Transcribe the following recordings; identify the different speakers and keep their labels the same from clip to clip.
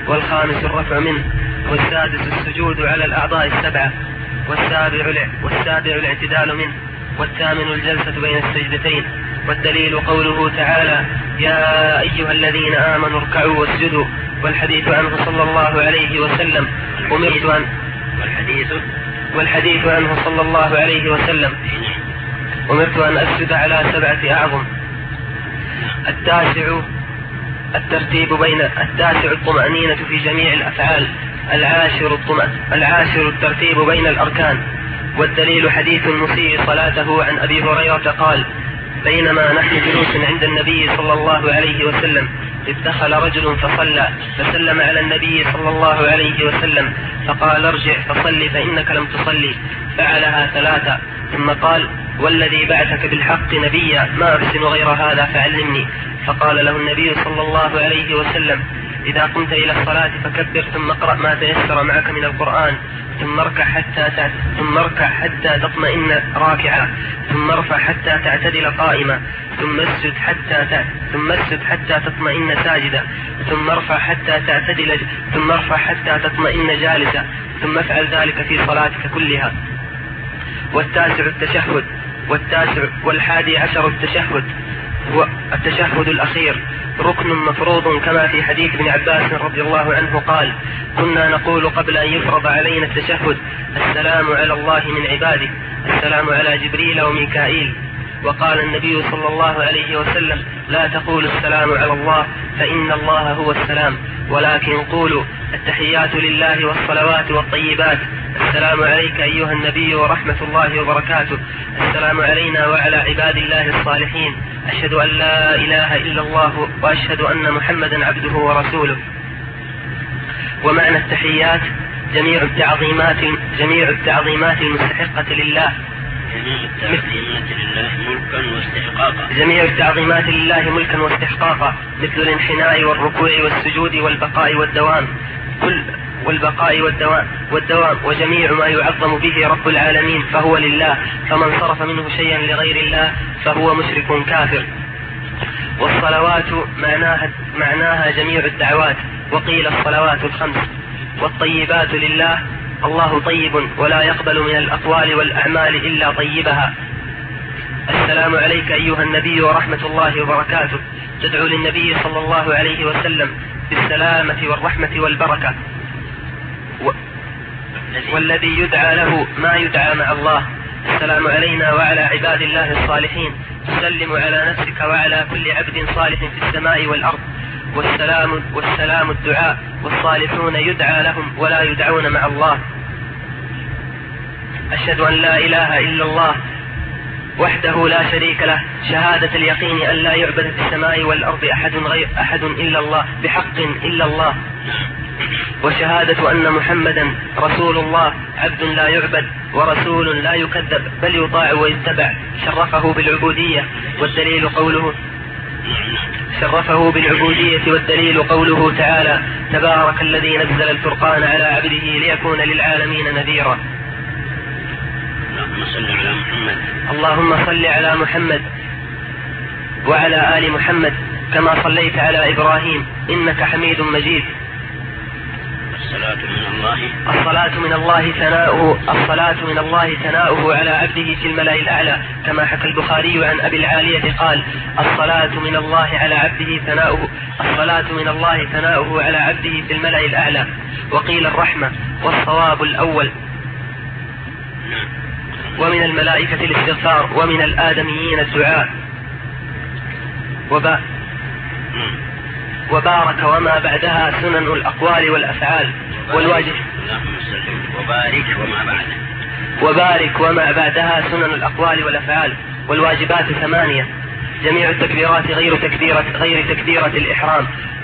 Speaker 1: والخامس الرفع منه، والسادس السجود على الأعضاء السبعة، والسابع الاعتدال منه، والثامن الجلسة بين السجدتين. والدليل قوله تعالى: يا أيها الذين آمنوا اركعوا واسجدوا. والحديث عنه صلى الله عليه وسلم والحديث عنه صلى الله عليه وسلم: أمرت أن أسجد على 7 أعظم. التاسع الطمأنينة في جميع الأفعال. العاشر الترتيب بين الأركان. والدليل حديث المسيء صلاته عن أبي هريرة قال: بينما نحن جلوس عند النبي صلى الله عليه وسلم إذ دخل رجل فصلى، فسلم على النبي صلى الله عليه وسلم فقال: ارجع فصلي فإنك لم تصلي. فعلها 3 ثم قال: والذي بعثك بالحق نبيا ما أحسن غير هذا فعلمني. فقال له النبي صلى الله عليه وسلم: إذا قمت إلى الصلاة فكبر، ثم اقرأ ما تيسر معك من القرآن، ثم اركع حتى تطمئن راكعا، ثم ارفع حتى تعتدل قائما، ثم اسجد حتى تطمئن ساجدا، ثم ارفع حتى تطمئن جالسا، ثم افعل ذلك في صلاتك كلها. والتاسع التشهد. والحادي عشر التشهد الأخير، ركن مفروض كما في حديث ابن عباس رضي الله عنه قال: كنا نقول قبل أن يفرض علينا التشهد: السلام على الله من عباده، السلام على جبريل وميكائيل. وقال النبي صلى الله عليه وسلم: لا تقولوا السلام على الله فإن الله هو السلام، ولكن قولوا التحيات لله والصلوات والطيبات، السلام عليك أيها النبي ورحمة الله وبركاته، السلام علينا وعلى عباد الله الصالحين، أشهد أن لا إله إلا الله وأشهد أن محمدا عبده ورسوله. ومعنى التحيات جميع التعظيمات المستحقة لله، جميع التعظيمات لله ملكا واستحقاقا، مثل الانحناء والركوع والسجود والبقاء والدوام، وجميع ما يعظم به رب العالمين فهو لله، فمن صرف منه شيئا لغير الله فهو مشرك كافر. والصلوات معناها جميع الدعوات، وقيل الصلوات 5. والطيبات لله، الله طيب ولا يقبل من الأقوال والأعمال إلا طيبها. السلام عليك أيها النبي ورحمة الله وبركاته، تدعو للنبي صلى الله عليه وسلم بالسلامة والرحمة والبركة، والذي يدعى له ما يدعى مع الله. السلام علينا وعلى عباد الله الصالحين، تسلم على نفسك وعلى كل عبد صالح في السماء والأرض. والسلام الدعاء، والصالحون يدعى لهم ولا يدعون مع الله. أشهد أن لا إله إلا الله وحده لا شريك له، شهادة اليقين أن لا يعبد في السماء والأرض أحد إلا الله بحق إلا الله، وشهادة أن محمدا رسول الله، عبد لا يعبد ورسول لا يكذب بل يطاع ويتبع، شرفه بالعبودية والدليل قوله تعالى: تبارك الذي نزل الفرقان على عبده ليكون للعالمين نذيرا. اللهم صل على محمد وعلى آل محمد كما صليت على إبراهيم إنك حميد مجيد. الصلاة من الله ثناؤه على عبده في الملأ الأعلى، كما حكى البخاري عن أبي العالية قال: الصلاة من الله ثناؤه على عبده في الملأ الأعلى. وقيل الرحمة، والصواب الأول. ومن الملائكة الاستغفار، ومن الآدميين الدعاء. وبارك وما بعدها سنن الأقوال والأفعال والواجب. وبارك وما بعدها سنن الأقوال والأفعال والواجبات 8. جميع التكبيرات غير تكبيرة الإحرام.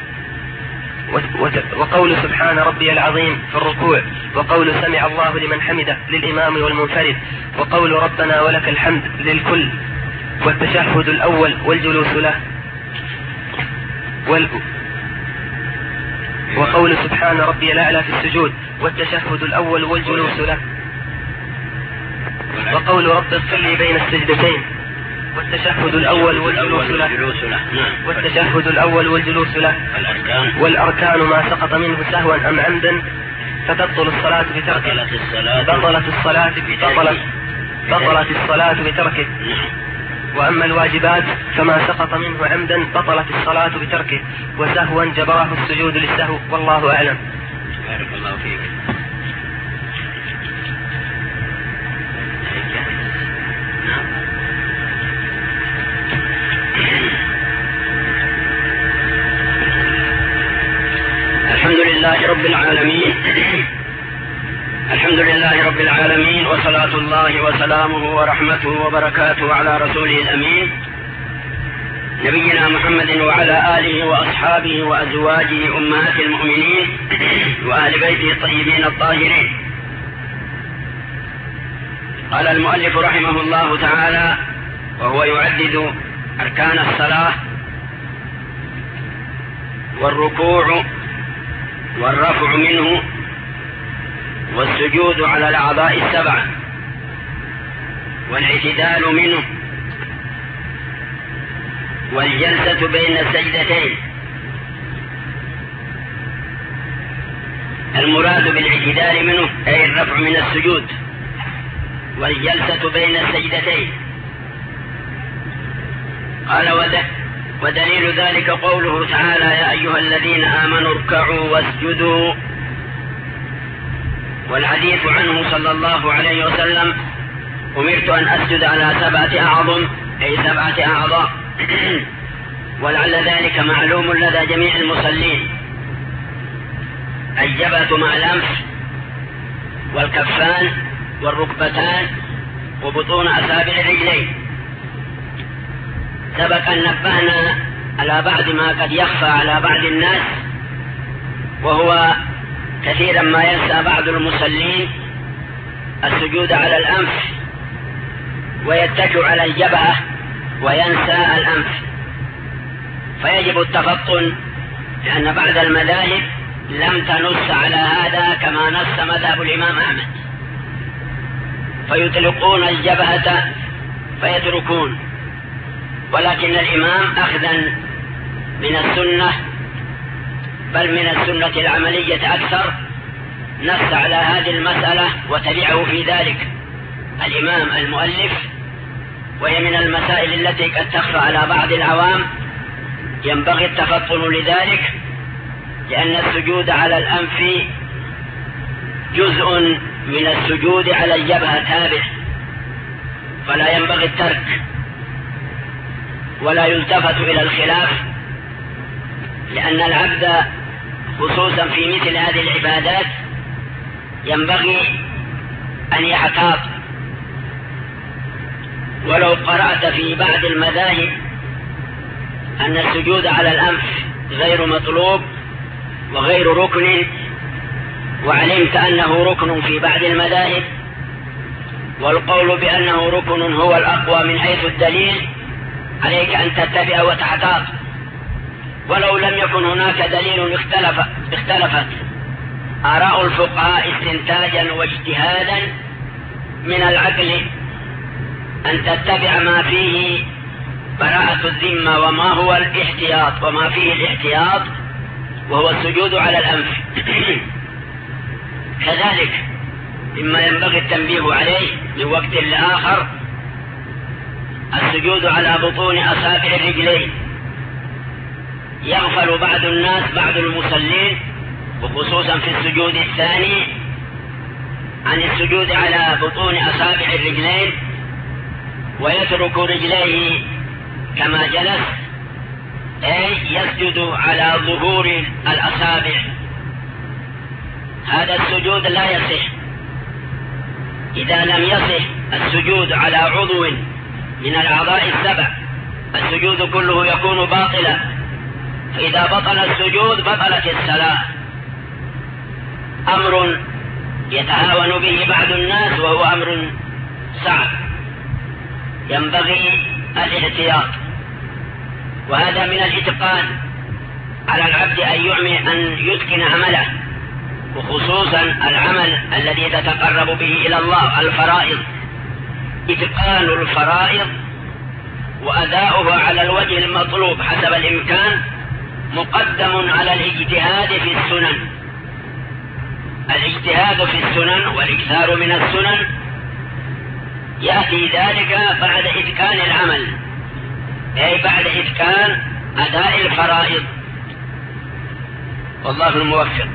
Speaker 1: وقول سبحان ربي العظيم في الركوع، وقول سمع الله لمن حمده للإمام والمنفرد، وقول ربنا ولك الحمد للكل. والتشهد الأول والجلوس له، وقول سبحان ربي الأعلى في السجود، والتشهد الأول والجلوس له، وقول رب اغفر لي بين السجدتين، والتشهد الأول والجلوس له. والتشهد الأول والجلوس له. والأركان ما سقط منه سهوا أم عمدا فتبطل الصلاة بتركه. بطلت الصلاة بتركه. وأما الواجبات فما سقط منه عمدا بطلت الصلاة بتركه، وسهوا جبره السجود للسهو، والله أعلم.
Speaker 2: بارك الله فيك. الحمد لله رب العالمين وصلاة الله وسلامه ورحمته وبركاته على رسوله الأمين نبينا محمد وعلى آله وأصحابه وأزواجه أمهات المؤمنين وأهل بيته الطيبين الطاهرين. قال المؤلف رحمه الله تعالى وهو يعدد أركان الصلاة: والركوع والرفع منه، والسجود على الأعضاء السبعة، والاعتدال منه، والجلسة بين السجدتين. المراد بالاعتدال منه أي الرفع من السجود، والجلسة بين السجدتين. قال: ودليل ذلك قوله تعالى: يا أيها الذين آمنوا اركعوا واسجدوا. والحديث عنه صلى الله عليه وسلم: أمرت أن أسجد على 7 أعظم، أي 7 أعضاء. ولعل ذلك معلوم لدى جميع المصلين: الجبهة مع الأنف، والكفان، والركبتان، وبطون أصابع الرجلين. سبق أن نبهنا على بعض ما قد يخفى على بعض الناس، وهو كثيرا ما ينسى بعض المصلين السجود على الأنف، ويتكئ على الجبهة وينسى الأنف، فيجب التفطن، لأن بعض المذاهب لم تنص على هذا كما نص مذهب الإمام أحمد، فيطلقون الجبهة فيتركون. ولكن الإمام أخذا من السنة، بل من السنة العملية أكثر، نص على هذه المسألة وتبعه في ذلك الإمام المؤلف. وهي من المسائل التي قد تخفى على بعض العوام، ينبغي التفطن لذلك، لأن السجود على الأنف جزء من السجود على الجبهة تابع، فلا ينبغي الترك، ولا يلتفت إلى الخلاف، لأن العبد خصوصا في مثل هذه العبادات ينبغي أن يحتاط. ولو قرأت في بعض المذاهب أن السجود على الأنف غير مطلوب وغير ركن، وعلمت أنه ركن في بعض المذاهب، والقول بأنه ركن هو الأقوى من حيث الدليل، عليك أن تتبع وتحتاط. ولو لم يكن هناك دليل اختلفت آراء الفقهاء استنتاجا واجتهادا من العقل أن تتبع ما فيه براءة الذمة وما هو الاحتياط وما فيه الاحتياط، وهو السجود على الأنف. كذلك مما ينبغي التنبيه عليه من وقت لآخر السجود على بطون أصابع الرجلين. يغفل بعض الناس، بعض المصلين، وخصوصا في السجود الثاني، عن السجود على بطون أصابع الرجلين، ويترك رجليه كما جلس، أي يسجد على ظهور الأصابع. هذا السجود لا يصح. إذا لم يصح السجود على عضو من الأعضاء السبع، السجود كله يكون باطلا، فإذا بطل السجود بطلت الصلاة. أمر يتهاون به بعض الناس، وهو أمر صعب، ينبغي الاحتياط. وهذا من الإتقان على العبد أن يتقن عمله، وخصوصا العمل الذي تتقرب به إلى الله، الفرائض. إتقان الفرائض وأداؤها على الوجه المطلوب حسب الإمكان مقدم على الاجتهاد في السنن. الاجتهاد في السنن والإكثار من السنن يأتي ذلك بعد إتقان العمل، أي بعد إتقان أداء الفرائض، والله الموفق.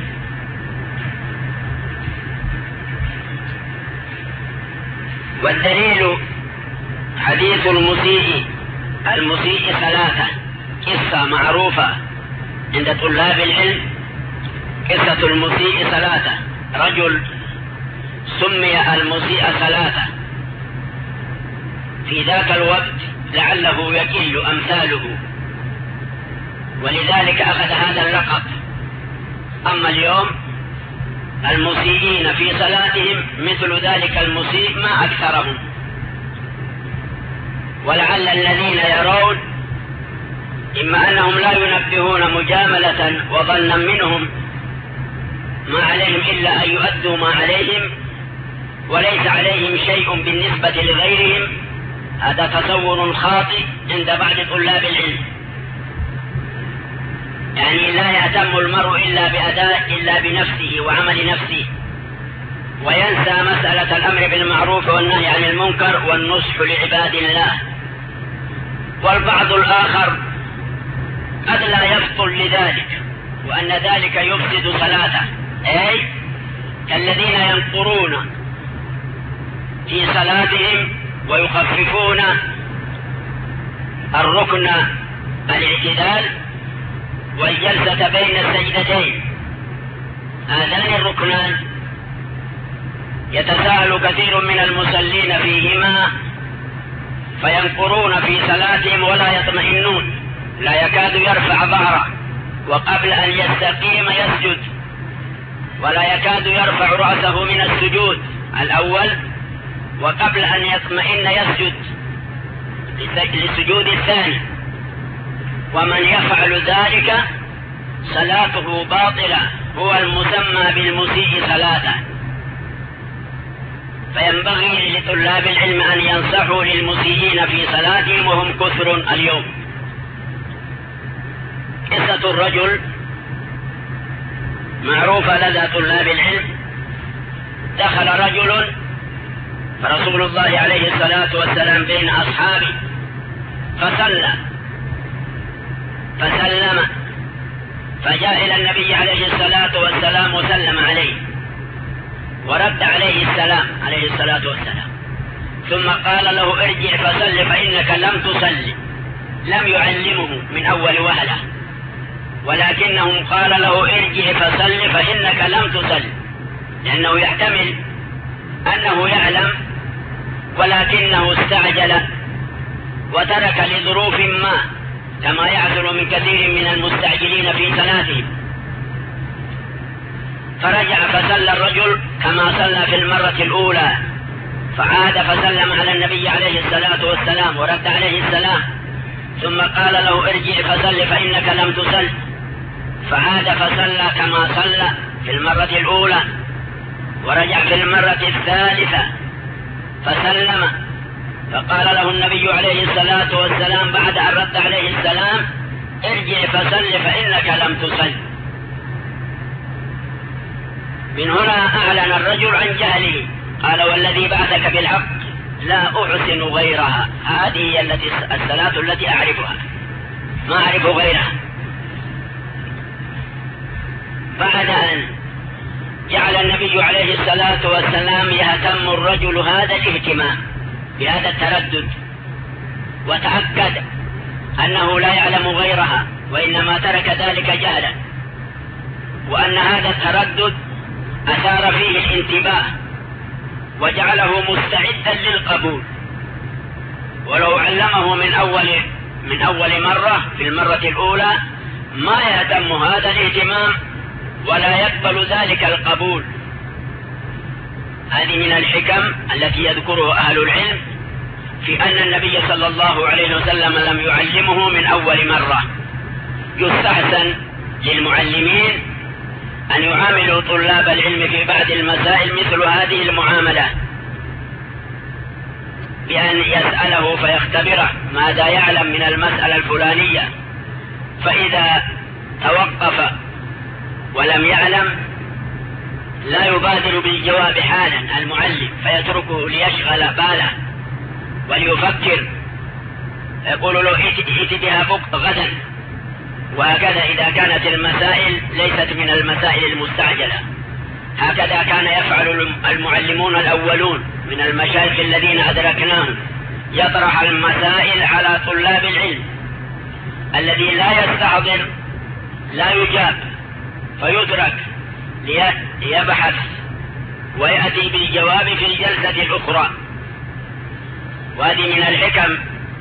Speaker 2: والدليل حديث المسيء ثلاثة، قصة معروفة عند طلاب العلم. قصة المسيء ثلاثة، رجل سمي المسيء ثلاثة في ذاك الوقت لعله يقل أمثاله، ولذلك أخذ هذا اللقب. أما اليوم المسيئين في صلاتهم مثل ذلك المسيء ما أكثرهم. ولعل الذين يرون إما أنهم لا ينبهون مجاملة وظنا منهم ما عليهم إلا أن يؤدوا ما عليهم وليس عليهم شيء بالنسبة لغيرهم، هذا تصور خاطئ عند بعض طلاب العلم. يعني لا يهتم المرء إلا بنفسه وعمل نفسه، وينسى مسألة الأمر بالمعروف والنهي عن المنكر والنصح لعباد الله. والبعض الآخر قد لا يفطن لذلك، وأن ذلك يفسد صلاته، أي كالذين ينقرون في صلاتهم ويخففون الركن الاعتدال والجلسة بين السجدتين. هذان الركنان يتساهل كثير من المصلين فيهما فينقرون في صلاتهم ولا يطمئنون، لا يكاد يرفع ظهره، وقبل أن يستقيم يسجد، ولا يكاد يرفع رأسه من السجود الأول، وقبل أن يطمئن يسجد للسجود الثاني. ومن يفعل ذلك صلاته باطلة، هو المسمى بالمسيء صلاته. فينبغي لطلاب العلم أن ينصحوا للمسيئين في صلاتهم وهم كثر اليوم. قصة الرجل معروفة لدى طلاب العلم. دخل رجل فرسول الله عليه الصلاة والسلام بين أصحابه فصلى فسلم، فجاء إلى النبي عليه الصلاة والسلام وسلم عليه ورد عليه السلام عليه الصلاة والسلام، ثم قال له ارجع فصل فإنك لم تصلي. لم يعلمه من أول وهلة، ولكنه قال له ارجع فصل فإنك لم تصلي، لأنه يحتمل أنه يعلم ولكنه استعجل وترك لظروف ما، كما يحصل من كثير من المستعجلين في صلاتهم. فرجع فصلى الرجل كما صلى في المرة الأولى، فعاد فسلم على النبي عليه الصلاة والسلام ورد عليه السلام، ثم قال له ارجع فصل فإنك لم تصل، فعاد فصلى كما صلى في المرة الأولى، ورجع في المرة الثالثة فسلم، فقال له النبي عليه الصلاة والسلام بعد أن رد عليه السلام ارجع فصل فإنك لم تصل. من هنا أعلن الرجل عن جهله، قال والذي بعثك بالحق لا أحسن غيرها، هذه هي الصلاة التي أعرفها، ما أعرف غيرها. بعد أن جعل النبي عليه الصلاة والسلام يهتم الرجل هذا الاهتمام بهذا التردد، وتأكد أنه لا يعلم غيرها وإنما ترك ذلك جهلا، وأن هذا التردد أثار فيه الانتباه وجعله مستعدا للقبول. ولو علمه من أول مرة في المرة الأولى ما يهتم هذا الاهتمام ولا يقبل ذلك القبول. هذه من الحكم التي يذكرها أهل العلم في أن النبي صلى الله عليه وسلم لم يعلمه من أول مرة. يستحسن للمعلمين أن يعاملوا طلاب العلم في بعض المسائل مثل هذه المعاملة، بأن يسأله فيختبره ماذا يعلم من المسألة الفلانية، فإذا توقف ولم يعلم لا يبادر بالجواب حالا المعلم، فيتركه ليشغل باله وليفكر، يقول له ائت بها غدا. وهكذا إذا كانت المسائل ليست من المسائل المستعجلة. هكذا كان يفعل المعلمون الأولون من المشايخ الذين أدركناهم، يطرح المسائل على طلاب العلم، الذي لا يستحضر لا يجاب، فيترك ليبحث ويأتي بالجواب في الجلسة الأخرى. وهذه من الحكم.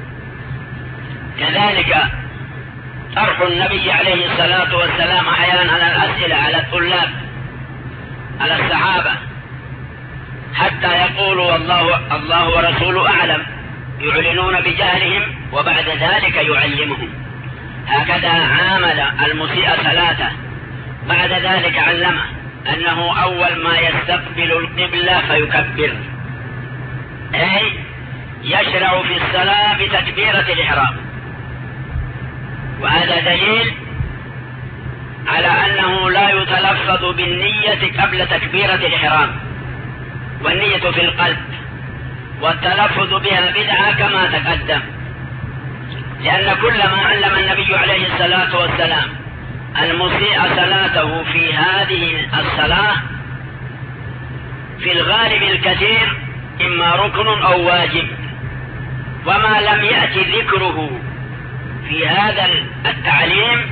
Speaker 2: كذلك طرح النبي عليه الصلاة والسلام أحيانا على الأسئلة على الطلاب على الصحابة حتى يقولوا الله ورسوله أعلم، يعلنون بجهلهم وبعد ذلك يعلمهم. هكذا عامل المسيء صلاته، بعد ذلك علمه أنه أول ما يستقبل القبلة فيكبر، أي يشرع في الصلاة بتكبيرة الإحرام. وهذا دليل على أنه لا يتلفظ بالنية قبل تكبيرة الإحرام، والنية في القلب، والتلفظ بها بدعة كما تقدم، لأن كل ما علم النبي عليه الصلاة والسلام المسيء صلاته في هذه الصلاة في الغالب الكثير إما ركن أو واجب، وما لم يأتي ذكره في هذا التعليم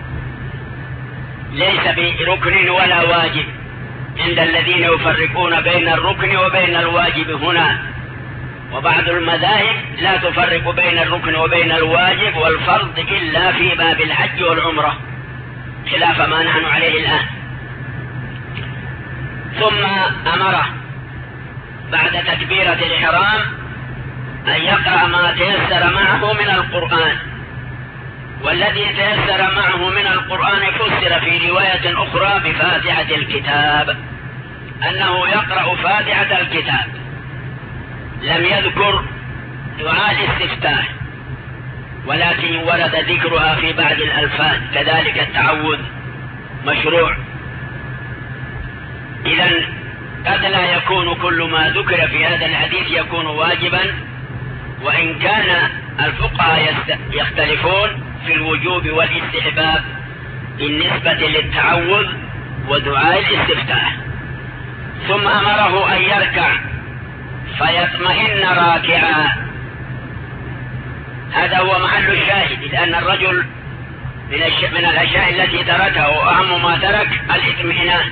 Speaker 2: ليس بركن ولا واجب عند الذين يفرقون بين الركن وبين الواجب هنا. وبعض المذاهب لا تفرق بين الركن وبين الواجب والفرض إلا في باب الحج والعمرة، خلاف ما نحن عليه الآن. ثم أمره بعد تكبيرة الإحرام أن يقرأ ما تيسر معه من القرآن، والذي تيسر معه من القرآن فسر في رواية أخرى بفاتحة الكتاب، أنه يقرأ فاتحة الكتاب. لم يذكر دعاء الاستفتاح، ولكن ورد ذكرها في بعض الألفاظ، كذلك التعوذ مشروع. إذن قد لا يكون كل ما ذكر في هذا الحديث يكون واجبا، وإن كان الفقهاء يختلفون في الوجوب والاستحباب بالنسبة للتعوذ ودعاء الاستفتاح. ثم أمره أن يركع فيطمئن راكعا. هذا هو محل الشاهد، لأن الرجل من الأشياء التي تركها وأهم ما ترك الاطمئنان.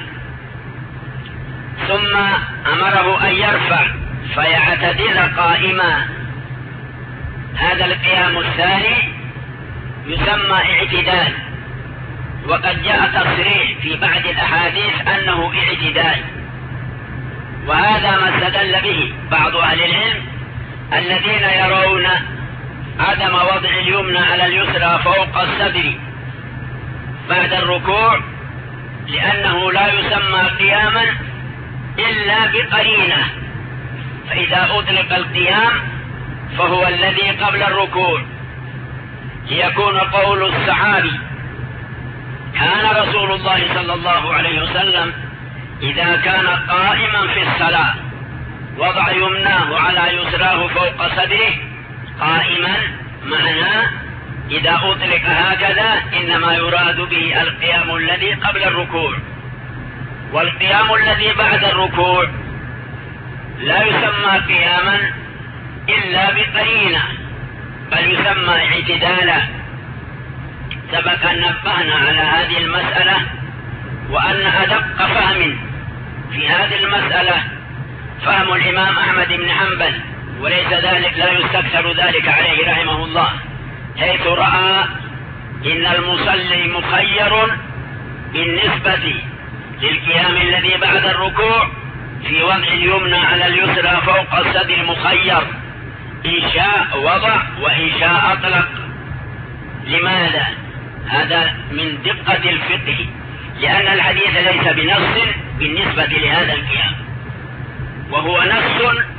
Speaker 2: ثم أمره أن يرفع فيعتدل قائما. هذا القيام الثاني يسمى اعتدال، وقد جاء تصريح في بعض الأحاديث أنه اعتدال، وهذا ما استدل به بعض أهل العلم الذين يرون عدم وضع اليمنى على اليسرى فوق الصدر بعد الركوع، لأنه لا يسمى قياما إلا بقرينة، فإذا أطلق القيام فهو الذي قبل الركوع، ليكون قول الصحابي كان رسول الله صلى الله عليه وسلم إذا كان قائما في الصلاة وضع يمناه على يسراه فوق صدره قائما، معناه إذا أطلق هكذا إنما يراد به القيام الذي قبل الركوع، والقيام الذي بعد الركوع لا يسمى قياما إلا بقرينة، بل يسمى اعتدالا. سبق أن نبهنا على هذه المسألة، وأن أدق فهم في هذه المسألة فهم الإمام أحمد بن حنبل، وليس ذلك لا يستكثر ذلك عليه رحمه الله، حيث رأى إن المصلي مخير بالنسبة للقيام الذي بعد الركوع في وضع اليمنى على اليسرى فوق الصدر، مخير إن شاء وضع وإن شاء أطلق. لماذا؟ هذا من دقة الفقه، لأن الحديث ليس بنص بالنسبة لهذا القيام، وهو نص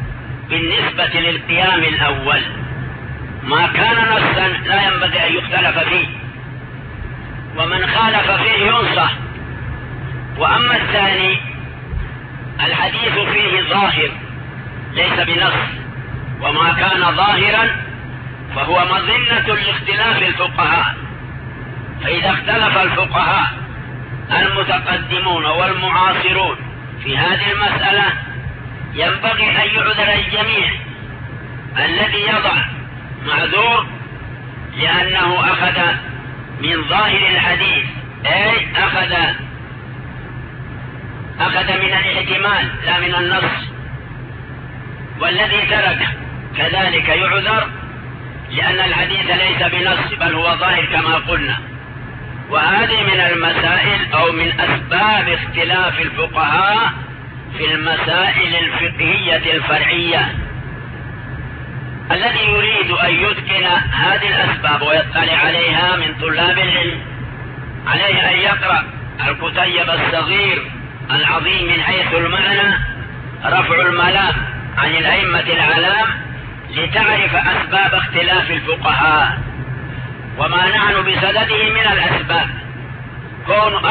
Speaker 2: بالنسبة للقيام الأول ما كان نصا لا ينبغي أن يختلف فيه، ومن خالف فيه ينصح. وأما الثاني الحديث فيه ظاهر ليس بنص، وما كان ظاهرا فهو مظنة لاختلاف الفقهاء. فإذا اختلف الفقهاء المتقدمون والمعاصرون في هذه المسألة ينبغي أن يعذر الجميع. الذي يضع معذور لأنه أخذ من ظاهر الحديث، أي أخذ من الاحتمال لا من النص. والذي ترك كذلك يعذر لأن الحديث ليس بنص بل هو ظاهر كما قلنا. وهذه من المسائل أو من أسباب اختلاف الفقهاء في المسائل الفقهية الفرعية. الذي يريد أن يتقن هذه الأسباب ويطلع عليها من طلاب العلم عليه أن يقرأ الكتيب الصغير العظيم من حيث المعنى رفع الملام عن الأئمة العلام لتعرف أسباب اختلاف الفقهاء وما نحن بصدده من الأسباب. كون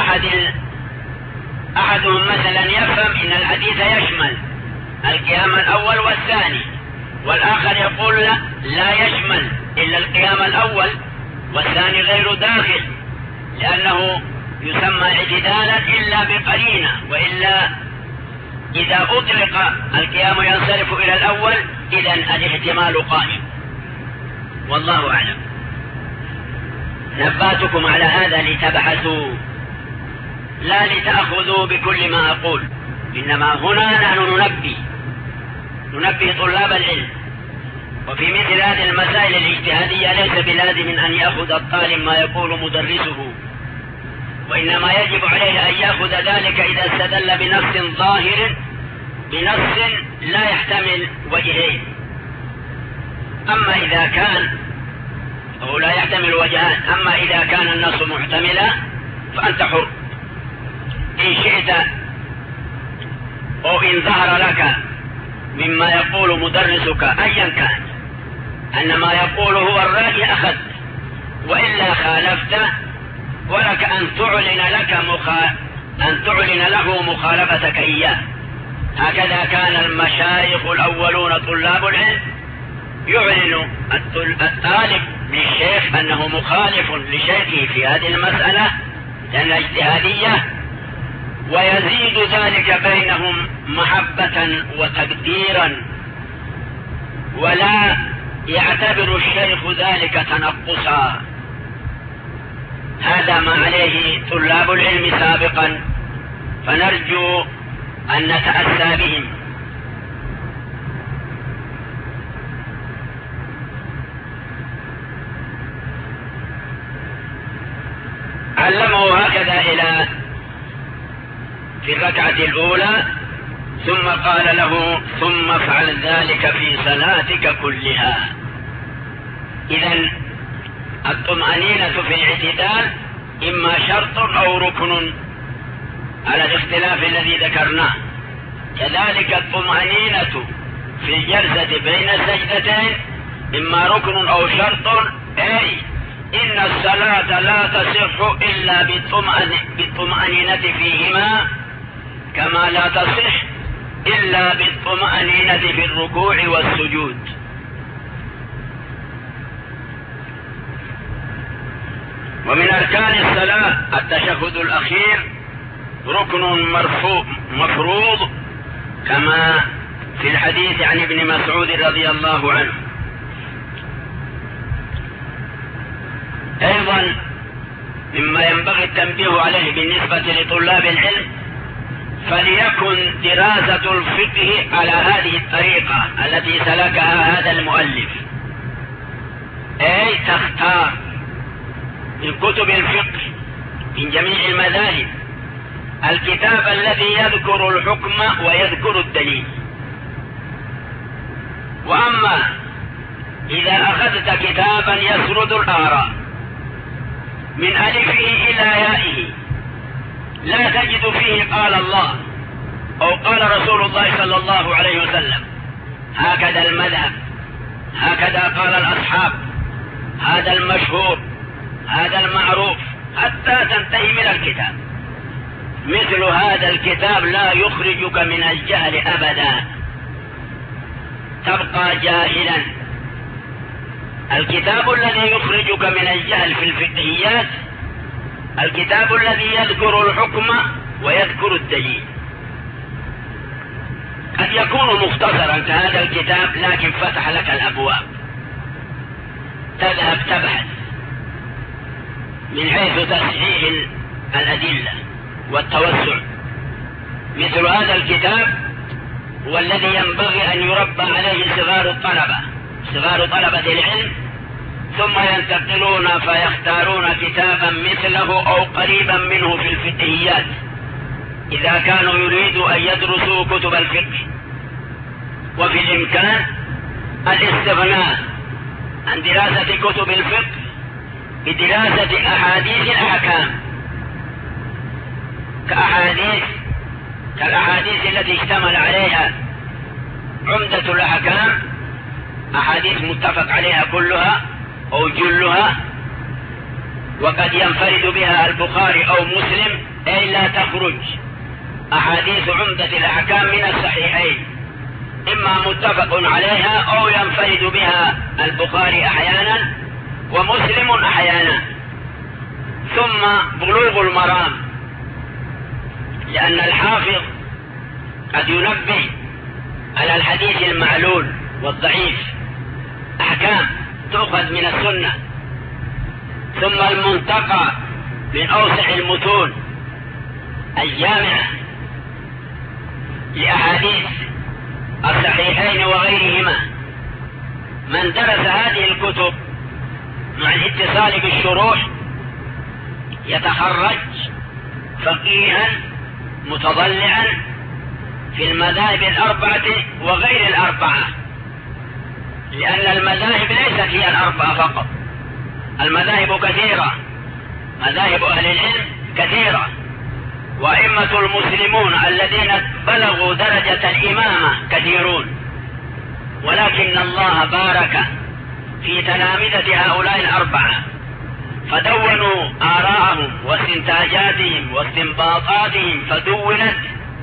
Speaker 2: أحدهم مثلا يفهم إن الحديث يشمل القيام الأول والثاني، والآخر يقول لا يشمل إلا القيام الأول والثاني غير داخل، لأنه يسمى اعتدالا إلا بقرينة، وإلا إذا أطلق القيام ينصرف إلى الأول إذن الاحتمال قائم. والله أعلم. نباتكم على هذا لتبحثوا لا لتأخذوا بكل ما أقول، إنما هنا نحن ننبه طلاب العلم. وفي مثل هذه المسائل الاجتهادية ليس بلازم أن يأخذ الطالب ما يقول مدرسه، وإنما يجب عليه أن يأخذ ذلك إذا استدل بنص ظاهر بنص لا يحتمل وجهين. أما إذا كان أو لا يحتمل وجهان، أما إذا كان النص محتملا فأنت حر إن شئت، أو إن ظهر لك مما يقول مدرسك أيا كان أن ما يقول هو الرأي أخذ، وإلا خالفت ولك أن تعلن له مخالفتك إياه. هكذا كان المشايخ الأولون طلاب العلم يعلن الطالب للشيخ أنه مخالف لشيخه في هذه المسألة لأنها اجتهادية، ويزيد ذلك بينهم محبة وتقديرا، ولا يعتبر الشيخ ذلك تنقصا. هذا ما عليه طلاب العلم سابقا، فنرجو أن نتأسى بهم. علمه هكذا في الركعة الأولى، ثم قال له ثم افعل ذلك في صلاتك كلها. إذن الطمأنينة في الاعتدال إما شرط أو ركن على الاختلاف الذي ذكرناه. كذلك الطمأنينة في الجلسة بين السجدتين إما ركن أو شرط، أي إن الصلاة لا تصح إلا بالطمأنينة فيهما، كما لا تصح إلا بالطمأنينة في الركوع والسجود. ومن أركان الصلاة التشهد الأخير ركن مفروض كما في الحديث عن ابن مسعود رضي الله عنه. أيضا مما ينبغي التنبيه عليه بالنسبة لطلاب العلم فليكن دراسة الفقه على هذه الطريقة التي سلكها هذا المؤلف، أي تختار من كتب الفقه من جميع المذاهب الكتاب الذي يذكر الحكم ويذكر الدليل. وأما إذا أخذت كتابا يسرد الآراء من ألفه إلى يائه لا تجد فيه قال الله أو قال رسول الله صلى الله عليه وسلم، هكذا المذهب، هكذا قال الأصحاب، هذا المشهور، هذا المعروف، حتى تنتهي من الكتاب. مثل هذا الكتاب لا يخرجك من الجهل أبدا، تبقى جاهلا. الكتاب الذي يخرجك من الجهل في الفقهيات الكتاب الذي يذكر الحكم ويذكر الدليل. قد يكون مختصرا كهذا الكتاب، لكن فتح لك الأبواب، تذهب تبحث من حيث تصحيح الأدلة والتوسع. مثل هذا الكتاب هو الذي ينبغي أن يربى عليه صغار طلبة العلم، ثم ينتقلون فيختارون كتابا مثله أو قريبا منه في الفقهيات إذا كانوا يريدوا أن يدرسوا كتب الفقه. وفي الإمكان الاستغناء عن دراسة كتب الفقه بدراسة أحاديث الأحكام، كالأحاديث التي اشتمل عليها عمدة الأحكام، أحاديث متفق عليها كلها أو جلها، وقد ينفرد بها البخاري أو مسلم، أي لا تخرج أحاديث عمدة الأحكام من الصحيحين، إما متفق عليها أو ينفرد بها البخاري أحيانا ومسلم أحيانا. ثم بلوغ المرام، لأن الحافظ قد ينبه على الحديث المعلول والضعيف، أحكام تؤخذ من السنة. ثم المنتقى من أوسع المتون الجامعة لأحاديث الصحيحين وغيرهما. من درس هذه الكتب مع الاتصال بالشروح يتخرج فقيها متضلعا في المذاهب الأربعة وغير الأربعة، لأن المذاهب ليست هي الأربعة فقط، المذاهب كثيرة، مذاهب أهل العلم كثيرة، وأئمة المسلمون الذين بلغوا درجة الإمامة كثيرون، ولكن الله بارك في تلامذة هؤلاء الأربعة، فدونوا آراءهم واستنتاجاتهم واستنباطاتهم فدونت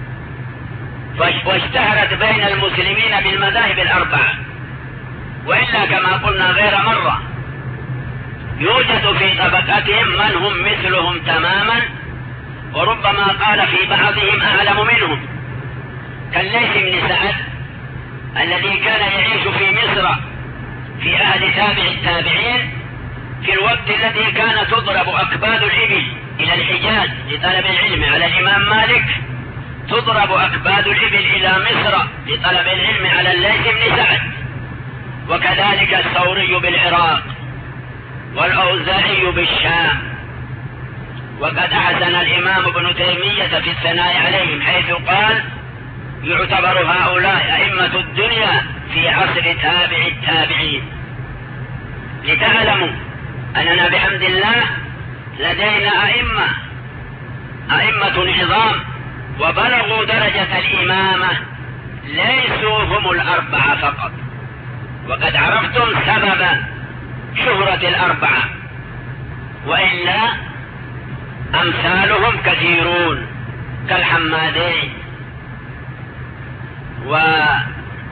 Speaker 2: واشتهرت بين المسلمين بالمذاهب الأربعة. وإلا كما قلنا غير مرة يوجد في طبقتهم من هم مثلهم تماما، وربما قال في بعضهم أعلم منهم، كالليث بن سعد الذي كان يعيش في مصر في عهد تابع التابعين، في الوقت الذي كان تضرب أكباد الإبل إلى الحجاز لطلب العلم على الإمام مالك، تضرب أكباد الإبل إلى مصر لطلب العلم على الليث بن سعد، وكذلك الثوري بالعراق والأوزاعي بالشام. وقد أحسن الإمام ابن تيمية في الثناء عليهم حيث قال: يعتبر هؤلاء أئمة الدنيا في عصر تابع التابعين. لتعلموا أننا بحمد الله لدينا أئمة عظام وبلغوا درجة الإمامة، ليسوا هم الأربعة فقط. وقد عرفتم سبب شهرة الأربعة، وإلا أمثالهم كثيرون كالحمادين وعبد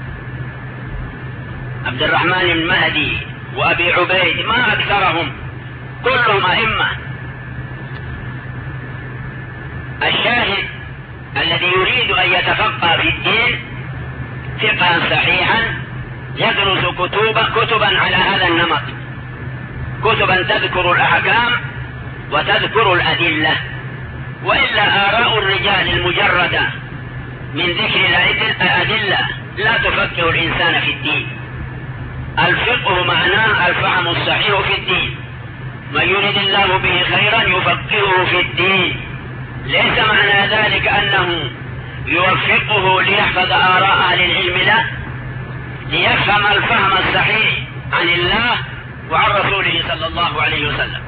Speaker 2: الرحمن المهدي وأبي عبيد، ما أكثرهم، كلهم أئمة. الشاهد الذي يريد أن يتفقه في الدين فقها صحيحا يدرس كتبا على هذا النمط، كتبا تذكر الأحكام وتذكر الأدلة، وإلا آراء الرجال المجردة من ذكر الأدلة لا تفقه الإنسان في الدين. الفقه معناه الفهم الصحيح في الدين، من يريد الله به خيرا يفقهه في الدين، ليس معنى ذلك أنه يوفقه ليحفظ آراء أهل العلم، لا، ليفهم الفهم الصحيح عن الله وعن رسوله صلى الله عليه وسلم.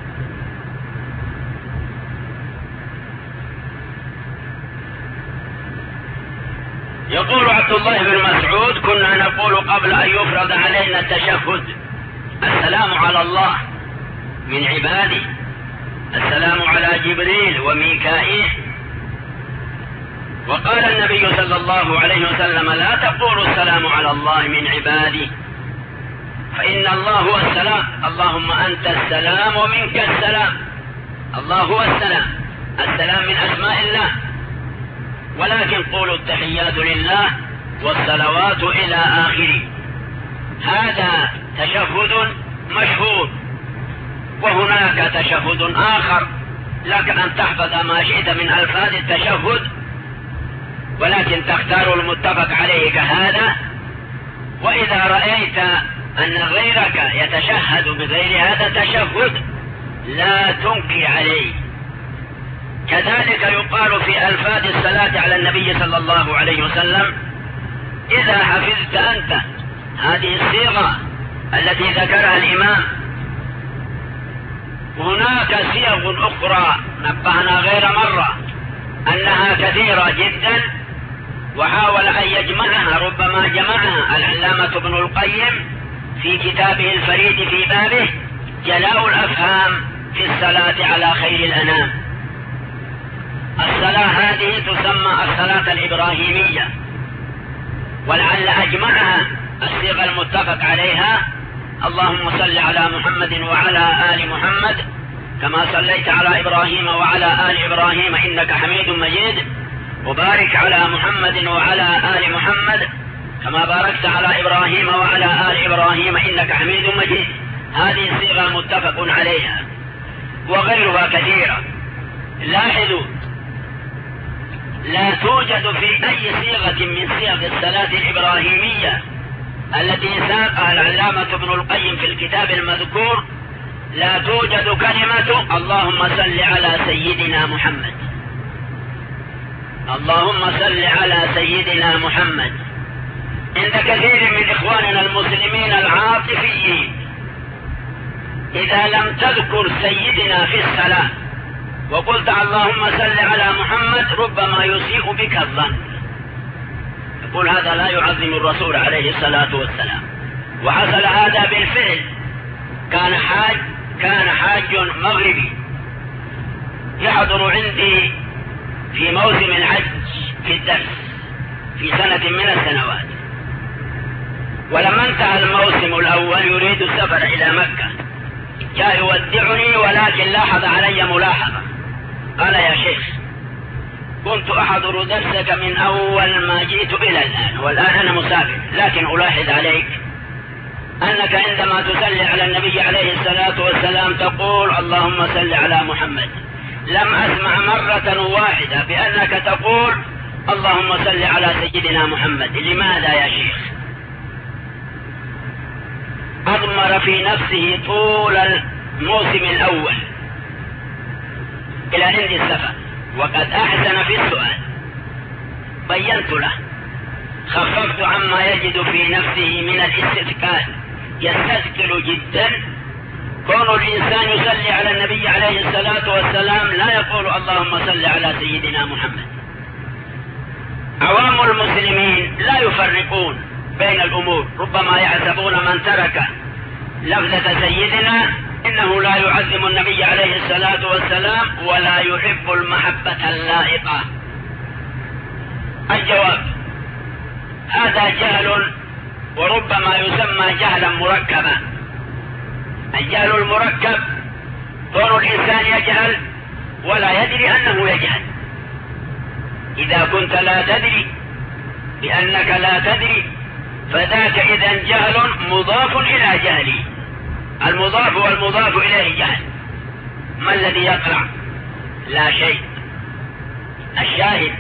Speaker 2: يقول عبد الله بن مسعود: كنا نقول قبل أن يفرض علينا التشهد: السلام على الله من عباده، السلام على جبريل وميكائيل. وقال النبي صلى الله عليه وسلم: لا تقولوا السلام على الله من عباده، فإن الله هو السلام، اللهم أنت السلام ومنك السلام. الله هو السلام، السلام من أسماء الله. ولكن قولوا التحيات لله والصلوات إلى آخره. هذا تشهد مشهور. وهناك تشهد آخر لك أن تحفظ ما شئت من ألفاظ التشهد، ولكن تختار المتفق عليه كهذا. وإذا رأيت أن غيرك يتشهد بغير هذا التشهد لا تنكي عليه. كذلك يقال في ألفاظ الصلاة على النبي صلى الله عليه وسلم: إذا حفظت أنت هذه الصيغة التي ذكرها الإمام. وهناك صيغ أخرى نبهنا غير مرة أنها كثيرة جدا، وحاول أن يجمعها، ربما جمعها العلامة ابن القيم في كتابه الفريد في بابه جلاء الأفهام في الصلاة على خير الأنام. الصلاة هذه تسمى الصلاة الإبراهيمية، ولعل أجمعها الصيغة المتفق عليها: اللهم صل على محمد وعلى آل محمد كما صليت على إبراهيم وعلى آل إبراهيم إنك حميد مجيد، وبارك على محمد وعلى آل محمد كما باركت على إبراهيم وعلى آل إبراهيم إنك حميد مجيد. هذه صيغة متفق عليها، وغيرها كثيرة. لاحظوا: لا توجد في أي صيغة من صيغ الصلاة الإبراهيمية التي ساقها العلامة ابن القيم في الكتاب المذكور، لا توجد كلمة اللهم صل على سيدنا محمد. اللهم صل على سيدنا محمد. عند كثير من إخواننا المسلمين العاطفيين إذا لم تذكر سيدنا في الصلاة وقلت اللهم صل على محمد ربما يسيء بك الظن، يقول هذا لا يعظم الرسول عليه الصلاة والسلام. وحصل هذا بالفعل. كان حاج مغربي يحضر عندي في موسم الحج في الدرس في سنة من السنوات، ولما انتهى الموسم الأول يريد السفر إلى مكة، جاء يودعني ولكن لاحظ علي ملاحظة. قال: يا شيخ، كنت أحضر درسك من أول ما جئت إلى الآن، والآن أنا مسافر، لكن ألاحظ عليك أنك عندما تصلي على النبي عليه الصلاة والسلام تقول اللهم صل على محمد. لم أسمع مرة واحدة بأنك تقول اللهم صل على سيدنا محمد. لماذا يا شيخ؟ أضمر في نفسه طول الموسم الأول إلى عند السفر، وقد أحسن في السؤال. بينت له، خففت عما يجد في نفسه من الاستثقال، يستثقل جدا كون الإنسان يصلي على النبي عليه الصلاة والسلام لا يقول اللهم صل على سيدنا محمد. عوام المسلمين لا يفرقون بين الأمور، ربما يحسبون من ترك لفظة سيدنا إنه لا يعظم النبي عليه الصلاة والسلام ولا يحب المحبة اللائقة. الجواب: هذا جهل، وربما يسمى جهلا مركبا. الجهل المركب كون الإنسان يجهل ولا يدري أنه يجهل. إذا كنت لا تدري بأنك لا تدري فذاك إذن جهل مضاف إلى جهلي. المضاف والمضاف إليه جهل. ما الذي يقرع؟ لا شيء. الشاهد: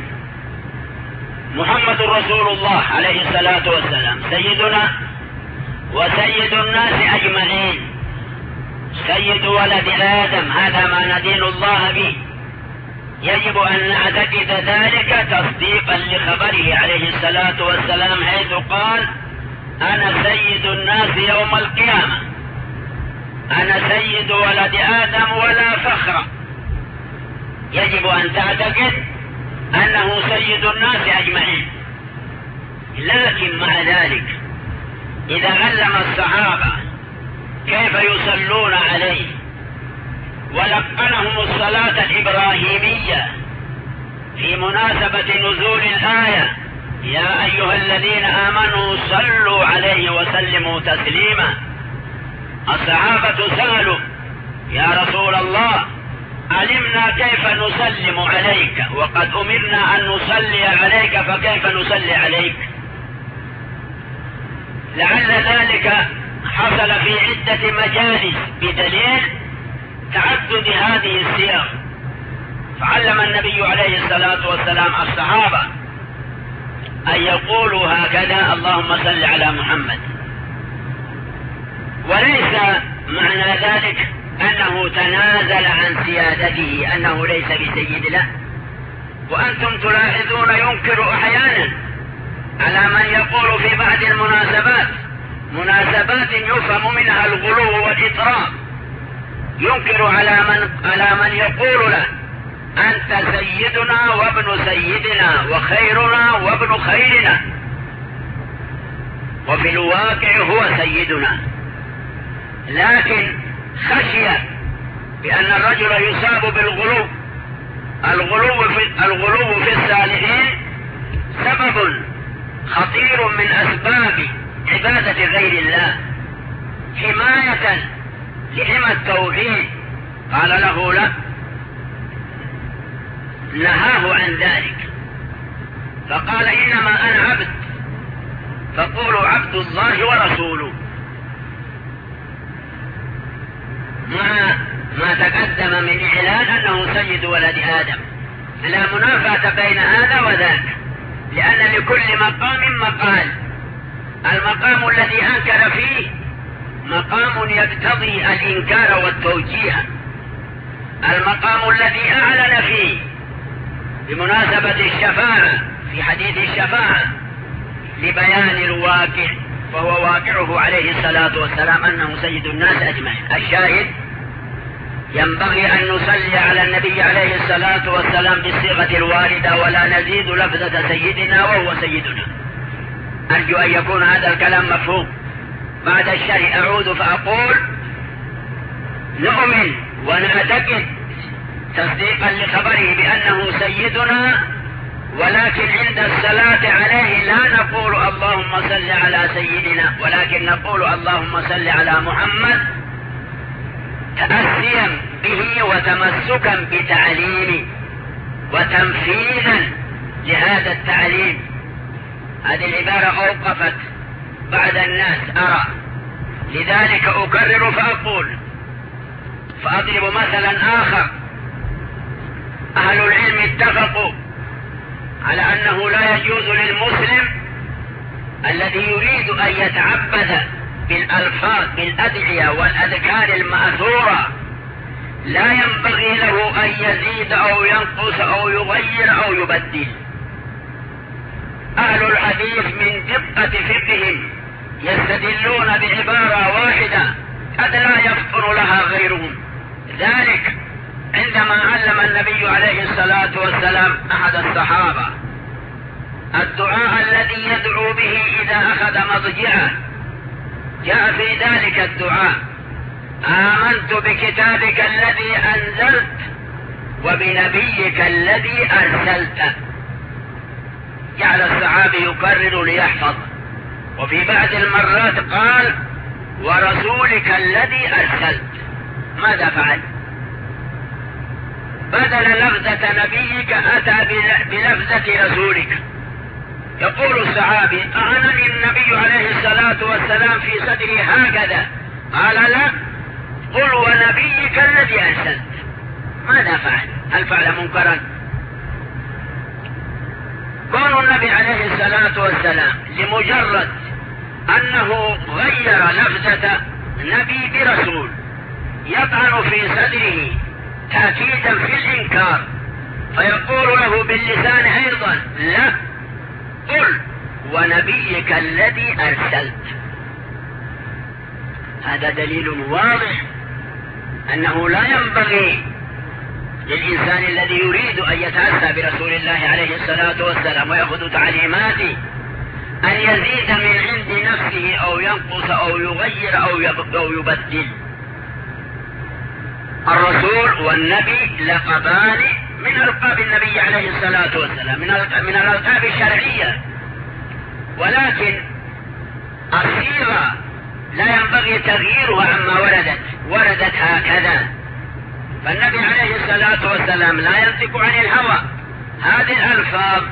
Speaker 2: محمد رسول الله عليه الصلاة والسلام سيدنا وسيد الناس أجمعين، سيد ولد آدم، هذا ما ندين الله به. يجب أن نعتقد ذلك تصديقا لخبره عليه الصلاة والسلام حيث قال: أنا سيد الناس يوم القيامة، أنا سيد ولد آدم ولا فخر. يجب أن تعتقد أنه سيد الناس أجمعين. لكن مع ذلك إذا علم الصحابة كيف يصلون عليه ولقنهم الصلاة الإبراهيمية في مناسبة نزول الآية يا أيها الذين آمنوا صلوا عليه وسلموا تسليما، الصحابة سألوا يا رسول الله علمنا كيف نسلم عليك وقد أمرنا أن نصلي عليك فكيف نصلي عليك؟ لعل ذلك حصل في عدة مجالس بدليل تعدد هذه الصيغ، فعلم النبي عليه الصلاة والسلام الصحابة أن يقولوا هكذا اللهم صل على محمد، وليس معنى ذلك أنه تنازل عن سيادته، أنه ليس بسيد له. وأنتم تلاحظون ينكر أحيانا على من يقول في بعض المناسبات، مناسبات يفهم منها الغلو والإطراء، ينكر على من يقول له أنت سيدنا وابن سيدنا وخيرنا وابن خيرنا، وفي الواقع هو سيدنا، لكن خشي بأن الرجل يصاب بالغلو. الغلو في الصالحين سبب خطير من أسباب عبادة غير الله، حماية لحمى التوحيد. قال له لا، نهاه عن ذلك، فقال إنما أنا عبد فقولوا عبد الله ورسوله. ما تقدم من إعلان أنه سيد ولد آدم، لا منافاة بين هذا وذاك، لأن لكل مقام مقال. المقام الذي أنكر فيه مقام يقتضي الإنكار والتوجيه، المقام الذي أعلن فيه بمناسبة الشفاعة في حديث الشفاعة لبيان الواقع، فهو واقعه عليه الصلاة والسلام أنه سيد الناس أجمعين. الشاهد ينبغي أن نصلي على النبي عليه الصلاة والسلام بالصيغة الواردة ولا نزيد لفظة سيدنا وهو سيدنا. أرجو أن يكون هذا الكلام مفهوم. بعد الشرح أعود فأقول نؤمن ونعتقد تصديقا لخبره بأنه سيدنا، ولكن عند الصلاة عليه لا نقول اللهم صل على سيدنا، ولكن نقول اللهم صل على محمد تأسيا به وتمسكا بتعليمه وتنفيذا لهذا التعليم. هذه العبارة أوقفت بعد الناس أرى، لذلك أكرر فأضرب مثلا آخر. أهل العلم اتفقوا على أنه لا يجوز للمسلم الذي يريد أن يتعبد بالألفاظ بالأدعية والأذكار المأثورة، لا ينبغي له أن يزيد أو ينقص أو يغير أو يبدل. أهل الحديث من دقة فقههم يستدلون بعبارة واحدة قد لا يفطن لها غيرهم. ذلك عندما علم النبي عليه الصلاة والسلام أحد الصحابة الدعاء الذي يدعو به إذا أخذ مضجعا، جاء في ذلك الدعاء آمنت بكتابك الذي أنزلت وبنبيك الذي أرسلت. جعل الصحابي يكرر ليحفظ، وفي بعض المرات قال ورسولك الذي أرسلت. ماذا فعل؟ بدل لفظة نبيك أتى بلفظة رسولك. يقول الصحابي طعنني النبي عليه الصلاة والسلام في صدري هكذا، قال لا، قل ونبيك الذي أرسلت. ماذا فعل؟ هل فعل منكرا؟ كون النبي عليه الصلاة والسلام لمجرد أنه غير لفظة نبي برسول يطعن في صدره تأكيدا في الإنكار، فيقول له باللسان أيضا لا، قل ونبيك الذي أرسلت. هذا دليل واضح أنه لا ينبغي للإنسان الذي يريد أن يتأسى برسول الله عليه الصلاة والسلام ويأخذ تعليماته أن يزيد من عند نفسه أو ينقص أو يغير أو يبدل. الرسول والنبي لقبان من ألقاب النبي عليه الصلاة والسلام، من الألقاب الشرعية، ولكن الصيغة لا ينبغي تغييرها عما وردت هكذا. فالنبي عليه الصلاة والسلام لا ينطق عن الهوى. هذه الألفاظ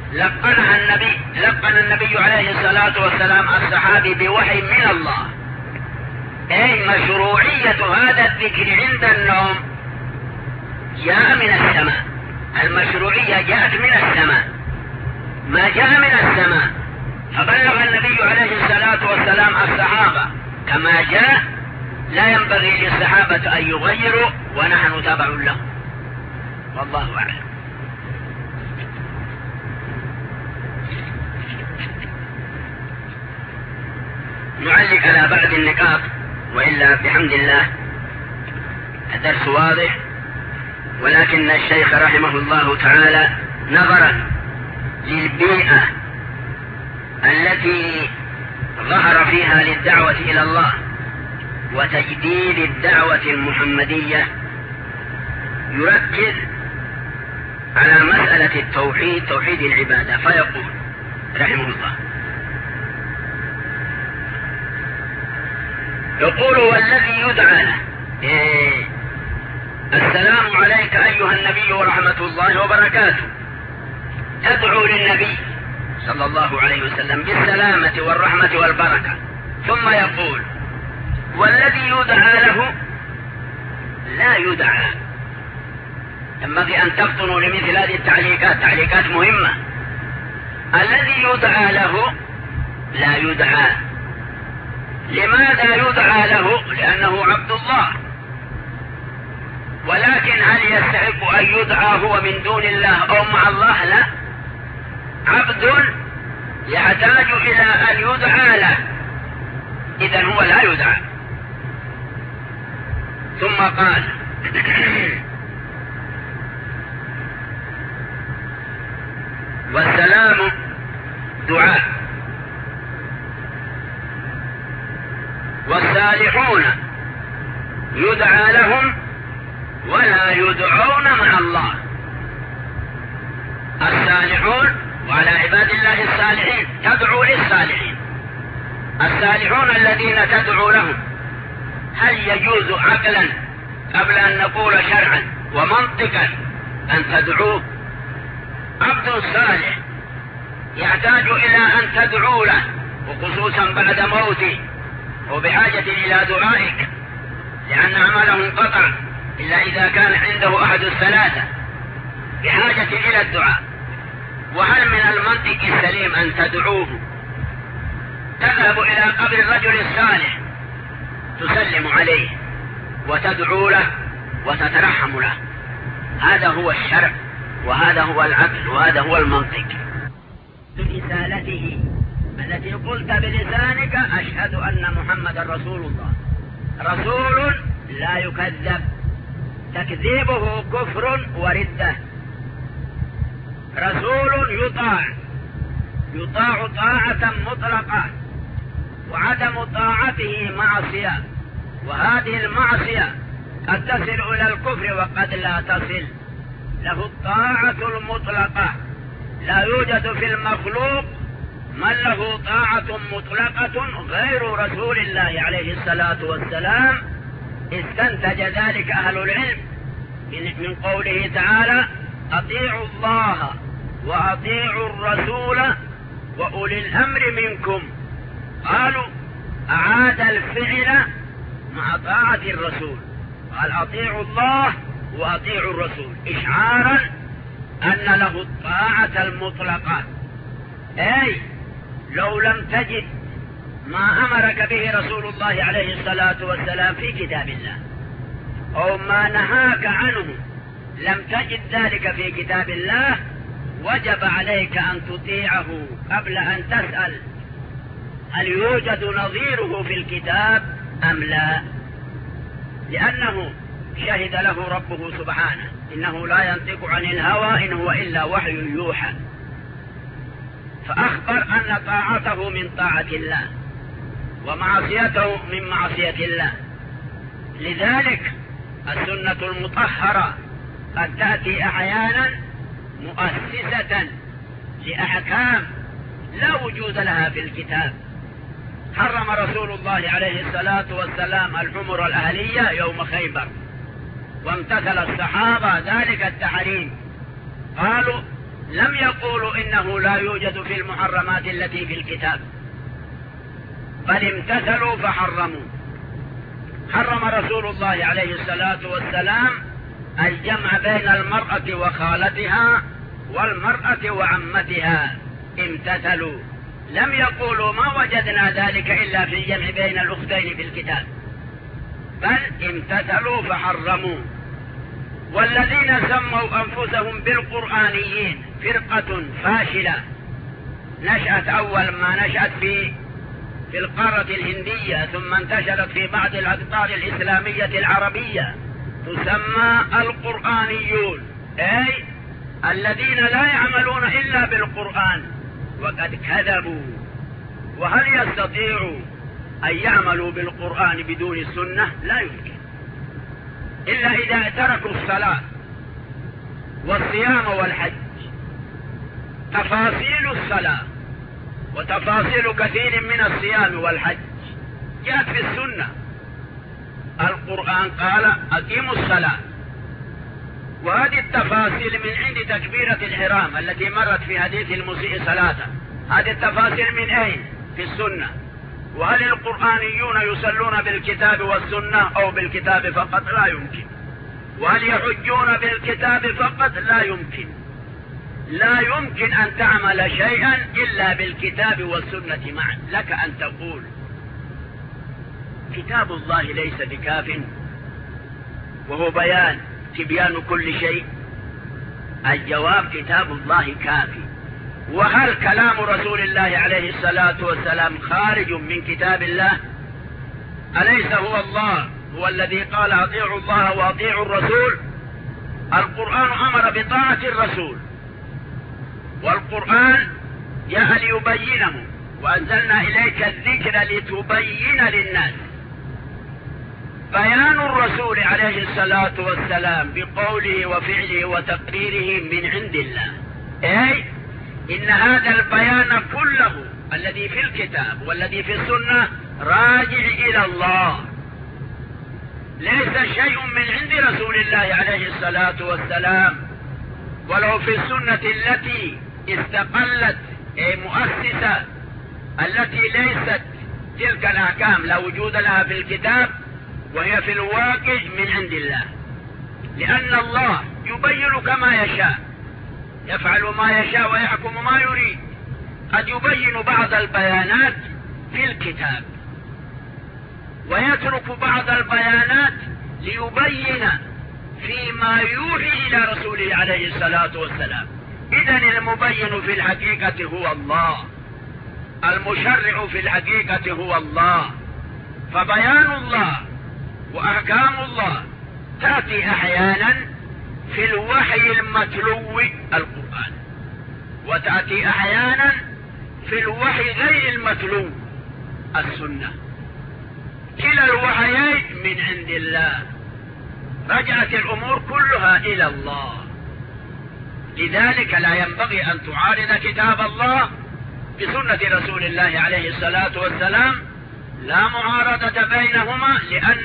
Speaker 2: لقن النبي عليه الصلاة والسلام الصحابي بوحي من الله. أي مشروعية هذا الذكر عند النوم جاء من السماء. المشروعية جاءت من السماء، ما جاء من السماء فبلغ النبي عليه الصلاة والسلام الصحابة كما جاء. لا ينبغي للصحابة أن يغيروا ونحن تبع لهم، والله أعلم. نعلق على بعض النقاط، وإلا بحمد الله الدرس واضح، ولكن الشيخ رحمه الله تعالى نظر للبيئة التي ظهر فيها للدعوة إلى الله وتجديد الدعوة المحمدية، يركز على مسألة التوحيد، توحيد العبادة، فيقول رحمه الله، يقول والذي يدعى له السلام عليك أيها النبي ورحمة الله وبركاته. تدعو للنبي صلى الله عليه وسلم بالسلامة والرحمة والبركة، ثم يقول والذي يدعى له لا يدعى. ينبغي أن تفطنوا لمثل هذه التعليقات، تعليقات مهمة. الذي يدعى له لا يدعى. لماذا يدعى له؟ لأنه عبد الله. ولكن هل يستحق أن يدعى هو من دون الله أو مع الله؟ لا، عبد يحتاج إلى أن يدعى له، إذن هو لا يدعى. ثم قال والسلام دعاء، والصالحون يدعى لهم ولا يدعون مع الله. الصالحون وعلى عباد الله الصالحين، تدعو للصالحين. الصالحون الذين تدعو لهم، هل يجوز عقلا قبل أن نقول شرعا ومنطقا أن تدعوه؟ عبد صالح يحتاج إلى أن تدعو له، وخصوصا بعد موته، وبحاجة إلى دعائك، لأن عمله انقطع إلا إذا كان عنده أحد الثلاثة، بحاجة إلى الدعاء. وهل من المنطق السليم أن تدعوه؟ تذهب إلى قبر الرجل الصالح تسلم عليه وتدعو له وتترحم له. هذا هو الشرع، وهذا هو العقل، وهذا هو المنطق. رسالته التي قلت بلسانك أشهد أن محمد رسول الله، رسول لا يكذب، تكذيبه كفر وردة. رسول يطاع طاعة مطلقة، وعدم طاعته معصية، وهذه المعصية قد تصل إلى الكفر وقد لا تصل. له الطاعة المطلقة، لا يوجد في المخلوق من له طاعة مطلقة غير رسول الله عليه الصلاة والسلام. استنتج ذلك أهل العلم من قوله تعالى أطيعوا الله وأطيعوا الرسول وأولي الأمر منكم. قالوا أعاد الفعل مع طاعة الرسول، قال أطيعوا الله وأطيعوا الرسول، إشعارا أن له الطاعة المطلقة. أي لو لم تجد ما أمرك به رسول الله عليه الصلاة والسلام في كتاب الله، أو ما نهاك عنه لم تجد ذلك في كتاب الله، وجب عليك أن تطيعه قبل أن تسأل هل يوجد نظيره في الكتاب أم لا، لأنه شهد له ربه سبحانه إنه لا ينطق عن الهوى إن هو إلا وحي يوحى. فأخبر أن طاعته من طاعة الله ومعصيته من معصية الله. لذلك السنة المطهرة قد تأتي أحيانا مؤسسة لأحكام لا وجود لها في الكتاب. حرم رسول الله عليه الصلاة والسلام الحمر الأهلية يوم خيبر، وامتثل الصحابة ذلك التحريم. قالوا لم يقولوا إنه لا يوجد في المحرمات التي في الكتاب، بل امتثلوا فحرموا. حرم رسول الله عليه الصلاة والسلام الجمع بين المرأة وخالتها والمرأة وعمتها، امتثلوا. لم يقولوا ما وجدنا ذلك إلا في الجمع بين الأختين في الكتاب، بل امتثلوا فحرموا. والذين سموا أنفسهم بالقرآنيين فرقة فاشلة نشأت أول ما نشأت في القارة الهندية، ثم انتشرت في بعض الأقطار الإسلامية العربية، تسمى القرآنيون، أي الذين لا يعملون إلا بالقرآن، وقد كذبوا. وهل يستطيعوا أن يعملوا بالقرآن بدون السنة؟ لا يمكن، إلا إذا تركوا الصلاة والصيام والحج. تفاصيل الصلاة وتفاصيل كثير من الصيام والحج جاءت في السنة. القرآن قال أقيموا الصلاة، وهذه التفاصيل من عند تكبيرة الإحرام التي مرت في حديث المسيء صلاته، هذه التفاصيل من أين؟ في السنة. وهل القرآنيون يصلون بالكتاب والسنة أو بالكتاب فقط؟ لا يمكن. وهل يحجون بالكتاب فقط؟ لا يمكن. لا يمكن أن تعمل شيئا إلا بالكتاب والسنة معا. لك أن تقول كتاب الله ليس بكاف وهو تبيان كل شيء. الجواب كتاب الله كافي. وهل كلام رسول الله عليه الصلاة والسلام خارج من كتاب الله؟ أليس هو الله هو الذي قال أطيعوا الله وأطيعوا الرسول؟ القرآن أمر بطاعة الرسول، والقرآن جاء ليبينه، وأنزلنا إليك الذكر لتبين للناس. بيان الرسول عليه الصلاة والسلام بقوله وفعله وتقريره من عند الله، أي إن هذا البيان كله الذي في الكتاب والذي في السنة راجع إلى الله، ليس شيء من عند رسول الله عليه الصلاة والسلام. ولو في السنة التي استقلت مؤسسة التي ليست تلك الأحكام لا وجود لها في الكتاب، وهي في الواقع من عند الله، لأن الله يبين كما يشاء، يفعل ما يشاء ويحكم ما يريد. قد يبين بعض البيانات في الكتاب ويترك بعض البيانات ليبين فيما يوحي إلى رسوله عليه الصلاة والسلام. إذن المبين في الحقيقة هو الله، المشرع في الحقيقة هو الله. فبيان الله وأحكام الله تأتي أحيانا في الوحي المتلو القرآن، وتأتي أحيانا في الوحي غير المتلو السنة. كلا الوحيين من عند الله، رجعت الأمور كلها إلى الله. لذلك لا ينبغي أن تعارض كتاب الله بسنة رسول الله عليه الصلاة والسلام، لا معارضة بينهما،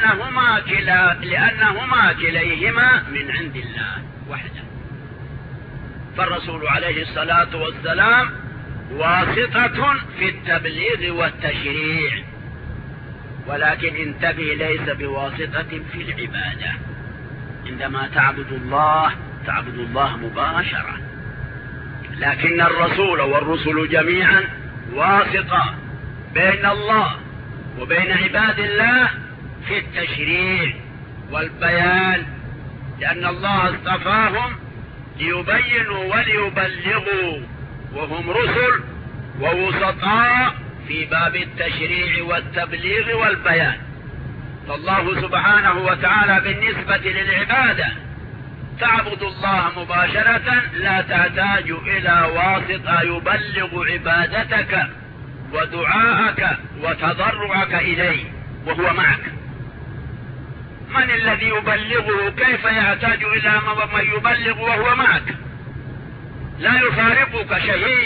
Speaker 2: لأنهما كليهما من عند الله وحده. فالرسول عليه الصلاة والسلام واسطة في التبليغ والتشريع، ولكن انتبه ليس بواسطة في العبادة. عندما تعبد الله مباشرة، لكن الرسول والرسل جميعا واسطة بين الله وبين عباد الله في التشريع والبيان، لأن الله اصطفاهم ليبينوا وليبلغوا، وهم رسل ووسطاء في باب التشريع والتبليغ والبيان. فالله سبحانه وتعالى بالنسبة للعبادة
Speaker 3: تعبد الله مباشرة، لا تحتاج إلى واسطة يبلغ عبادتك ودعاءك وتضرعك إليه وهو معك. من الذي يبلغه؟ كيف يحتاج إلى من يبلغ وهو معك؟ لا يفارقك شيء،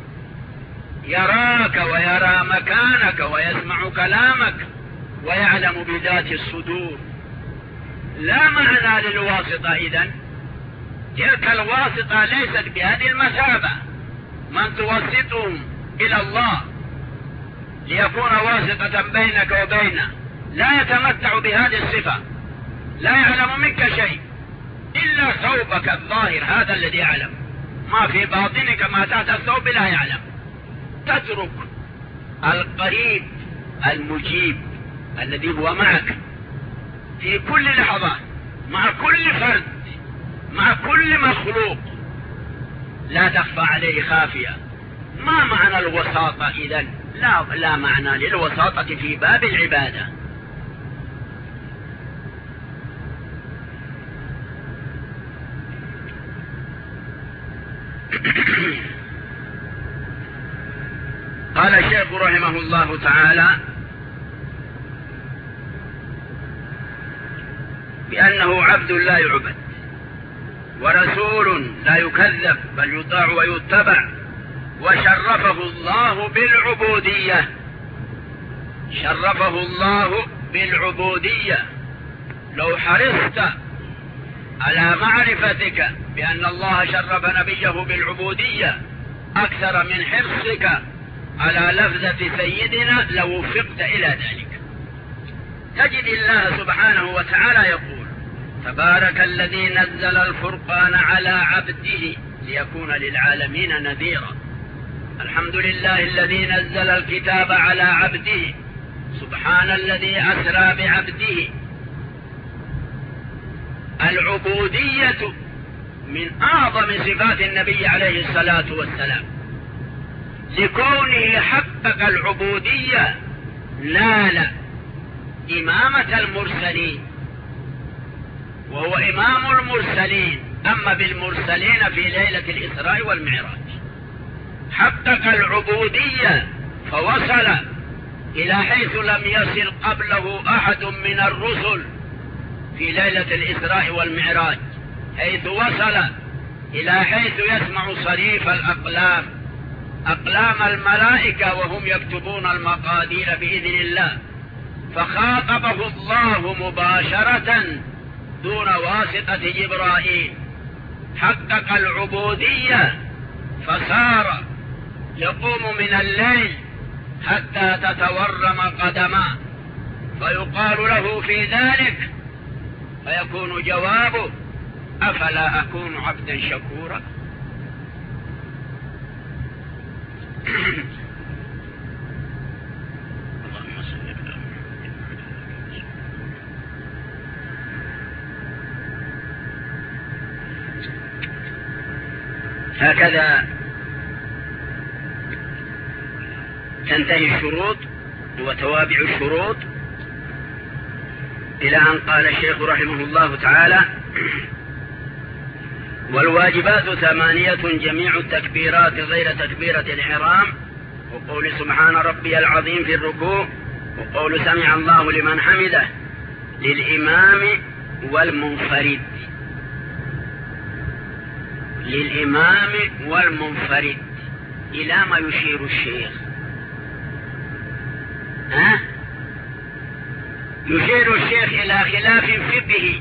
Speaker 3: يراك ويرى مكانك ويسمع كلامك ويعلم بذات الصدور. لا معنى للواسطة إذن. تلك الواسطة ليست بهذه المثابة. من توسطهم إلى الله ليكون واسطة بينك وبينه لا يتمتع بهذه الصفة، لا يعلم منك شيء إلا ثوبك الظاهر، هذا الذي يعلم. ما في باطنك ما تحت الثوب لا يعلم. تترك القريب المجيب الذي هو معك في كل لحظة، مع كل فرد، مع كل مخلوق، لا تخفى عليه خافية. ما معنى الوساطة إذن؟ لا معنى للوساطة في باب العبادة. قال الشيخ رحمه الله تعالى بأنه عبد لا يعبد ورسول لا يكذب بل يطاع ويتبع، وشرفه الله بالعبودية. شرفه الله بالعبودية. لو حرصت على معرفتك بأن الله شرف نبيه بالعبودية أكثر من حرصك على لفظة سيدنا لوفقت إلى ذلك. تجد الله سبحانه وتعالى يقول: تبارك الذي نزل الفرقان على عبده ليكون للعالمين نذيرا. الحمد لله الذي نزل الكتاب على عبده. سبحان الذي أسرى بعبده. العبودية من أعظم صفات النبي عليه الصلاة والسلام. لكونه حقق العبودية نال إمامة المرسلين، وهو إمام المرسلين. أما بالمرسلين في ليلة الإسراء والمعراج حقق العبودية فوصل إلى حيث لم يصل قبله أحد من الرسل في ليلة الإسراء والمعراج، حيث وصل إلى حيث يسمع صريف الأقلام، أقلام الملائكة وهم يكتبون المقادير بإذن الله، فخاطبه الله مباشرة دون واسطة جبرائيل. حقق العبودية فصار يقوم من الليل حتى تتورم قدماه، فيقال له في ذلك فيكون جوابه: أفلا أكون عبدا شكورا؟ هكذا تنتهي الشروط وتوابع الشروط، إلى أن قال الشيخ رحمه الله تعالى: والواجبات 8 جميع التكبيرات غير تكبيرة الإحرام، وقول سبحان ربي العظيم في الركوع، وقول سمع الله لمن حمده للإمام والمنفرد. للإمام والمنفرد. إلى ما يشير الشيخ؟ يشير الشيخ إلى خلاف فقهي.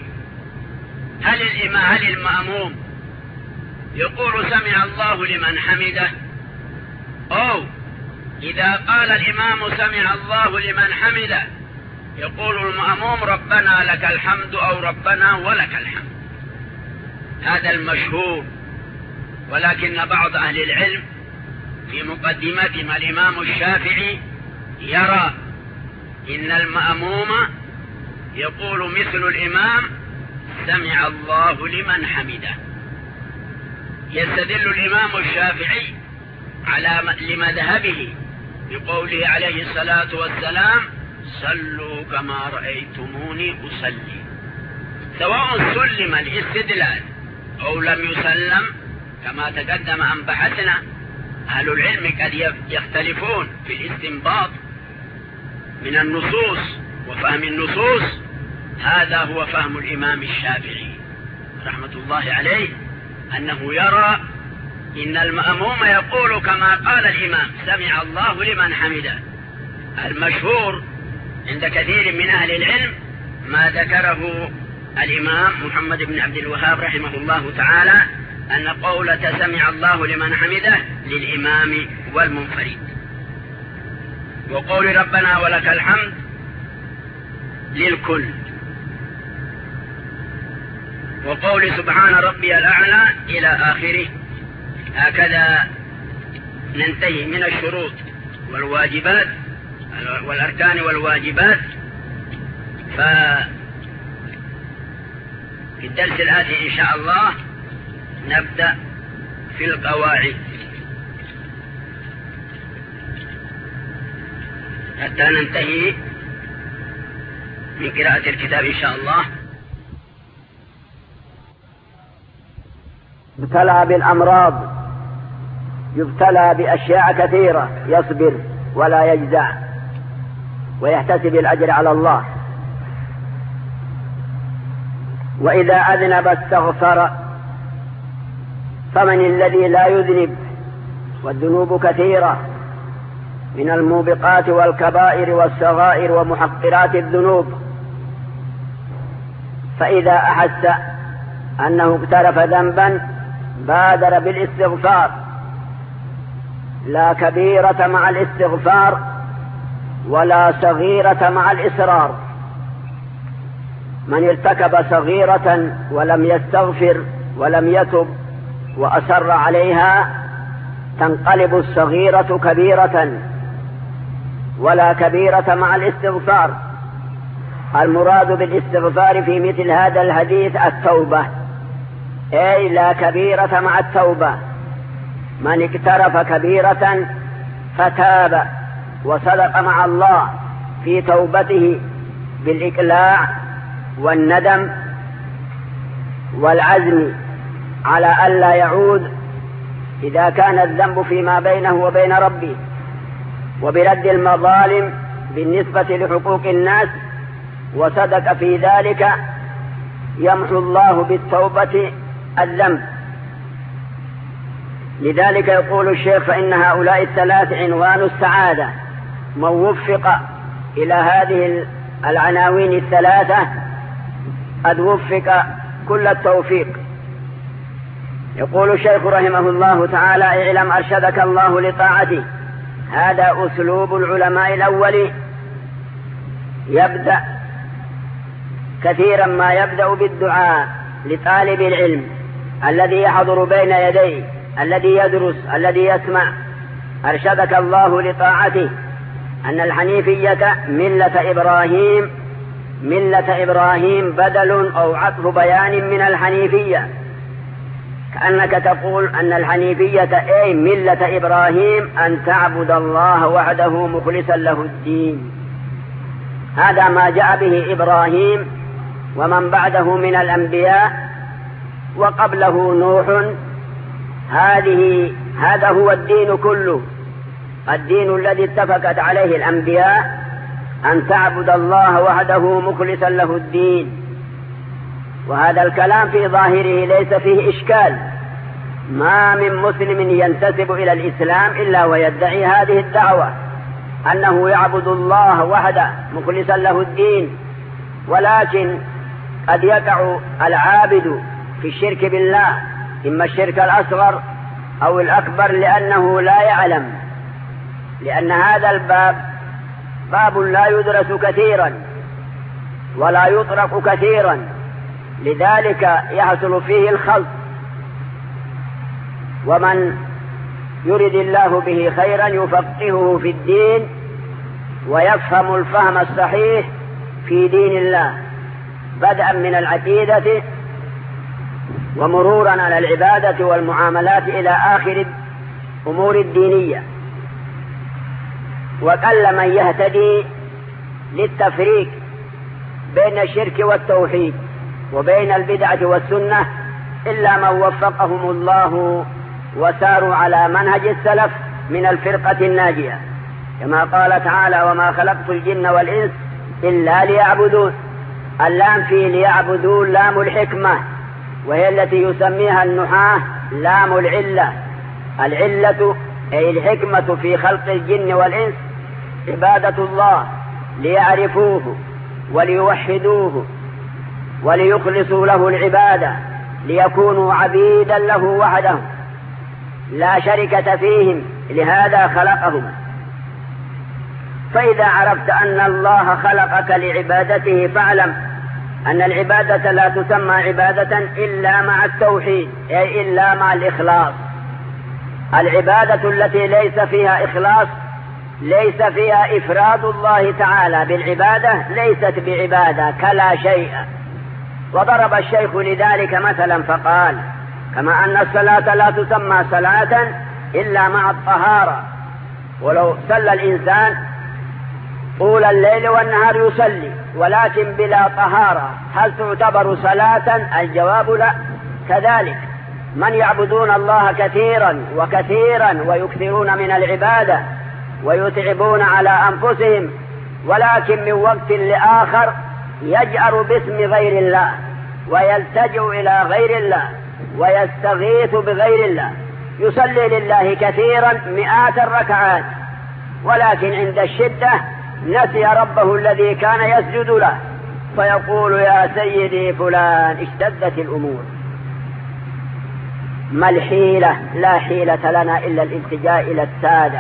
Speaker 3: هل المأموم يقول سمع الله لمن حمده، أو إذا قال الإمام سمع الله لمن حمده يقول المأموم ربنا لك الحمد أو ربنا ولك الحمد؟ هذا المشهور. ولكن بعض أهل العلم في مقدمتهم الإمام الشافعي يرى إن المأموم يقول مثل الإمام سمع الله لمن حمده. يستدل الإمام الشافعي على لمذهبه بقوله عليه الصلاة والسلام: صلوا كما رأيتموني أصلي. سواء سلم الاستدلال أو لم يسلم كما تقدم أن بحثنا. أهل العلم قد يختلفون في الاستنباط من النصوص وفهم النصوص. هذا هو فهم الإمام الشافعي رحمة الله عليه، أنه يرى إن المأموم يقول كما قال الإمام سمع الله لمن حمده. المشهور عند كثير من أهل العلم ما ذكره الإمام محمد بن عبد الوهاب رحمه الله تعالى، أن قولة سمع الله لمن حمده للإمام والمنفرد، وقول ربنا ولك الحمد للكل، وقول سبحان ربي الأعلى إلى آخره. هكذا ننتهي من الشروط والواجبات والأركان والواجبات. ففي الدرس الآتي إن شاء الله نبدأ في القواعد حتى ننتهي من قراءة الكتاب إن شاء الله.
Speaker 4: يبتلى بالأمراض، يبتلى بأشياء كثيرة، يصبر ولا يجزع ويحتسب الأجر على الله. وإذا أذنب استغفر، فمن الذي لا يذنب؟ والذنوب كثيرة من الموبقات والكبائر والصغائر ومحقرات الذنوب. فإذا أحس أنه اقترف ذنبا بادر بالاستغفار، لا كبيرة مع الاستغفار ولا صغيرة مع الإصرار. من ارتكب صغيرة ولم يستغفر ولم يتب وأصر عليها تنقلب الصغيرة كبيرة، ولا كبيرة مع الاستغفار. المراد بالاستغفار في مثل هذا الحديث التوبة، أي لا كبيرة مع التوبة. من اقترف كبيرة فتاب وصدق مع الله في توبته بالإقلاع والندم والعزم على ألا يعود إذا كان الذنب فيما بينه وبين ربه، وبرد المظالم بالنسبة لحقوق الناس، وصدق في ذلك، يمحو الله بالتوبة الذنب. لذلك يقول الشيخ: فإن هؤلاء الثلاث عنوان السعادة. من وفق إلى هذه العناوين الثلاثة قد وفق كل التوفيق. يقول الشيخ رحمه الله تعالى: اعلم أرشدك الله لطاعته. هذا أسلوب العلماء الأول، يبدأ كثيرا ما يبدأ بالدعاء لطالب العلم الذي يحضر بين يديه، الذي يدرس، الذي يسمع. أرشدك الله لطاعته، أن الحنيفية ملة إبراهيم. ملة إبراهيم بدل أو عطف بيان من الحنيفية، كأنك تقول أن الحنيفية أي ملة إبراهيم أن تعبد الله وحده مخلصا له الدين. هذا ما جاء به إبراهيم ومن بعده من الأنبياء، وقبله نوح. هذا هو الدين كله، الدين الذي اتفقت عليه الأنبياء، أن تعبد الله وحده مخلصا له الدين. وهذا الكلام في ظاهره ليس فيه إشكال. ما من مسلم ينتسب إلى الإسلام إلا ويدعي هذه الدعوة، أنه يعبد الله وحده مخلصا له الدين. ولكن قد يقع العابد في الشرك بالله، إما الشرك الأصغر أو الأكبر، لأنه لا يعلم، لأن هذا الباب باب لا يدرس كثيرا ولا يطرق كثيرا، لذلك يحصل فيه الخلط. ومن يرد الله به خيرا يفقهه في الدين ويفهم الفهم الصحيح في دين الله، بدءا من العقيدة ومرورا على العبادة والمعاملات إلى آخر الأمور الدينية. وقل من يهتدي للتفريق بين الشرك والتوحيد وبين البدعة والسنة إلا من وفقهم الله وساروا على منهج السلف من الفرقة الناجية، كما قال تعالى: وما خلقت الجن والإنس إلا ليعبدون. اللام في ليعبدون لام الحكمة، وهي التي يسميها النحاة لام العلة. العلة أي الحكمة في خلق الجن والإنس عبادة الله، ليعرفوه وليوحدوه وليخلصوا له العبادة، ليكونوا عبيدا له وحده لا شركة فيهم، لهذا خلقهم. فإذا عرفت أن الله خلقك لعبادته فاعلم أن العبادة لا تسمى عبادة إلا مع التوحيد، أي إلا مع الإخلاص. العبادة التي ليس فيها إخلاص، ليس فيها إفراد الله تعالى بالعبادة، ليست بعبادة كلا شيء. وضرب الشيخ لذلك مثلا فقال: كما أن الصلاة لا تسمى صلاة إلا مع الطهارة، ولو صلى الإنسان طول الليل والنهار يصلي ولكن بلا طهارة، هل تعتبر صلاة؟ الجواب لا. كذلك من يعبدون الله كثيرا وكثيرا ويكثرون من العبادة ويتعبون على أنفسهم، ولكن من وقت لآخر يجأر باسم غير الله ويلتجئ إلى غير الله ويستغيث بغير الله، يصلي لله كثيرا مئات الركعات، ولكن عند الشدة نسي ربه الذي كان يسجد له، فيقول: يا سيدي فلان اشتدت الأمور. ما الحيلة؟ لا حيلة لنا إلا الالتجاء إلى السادة.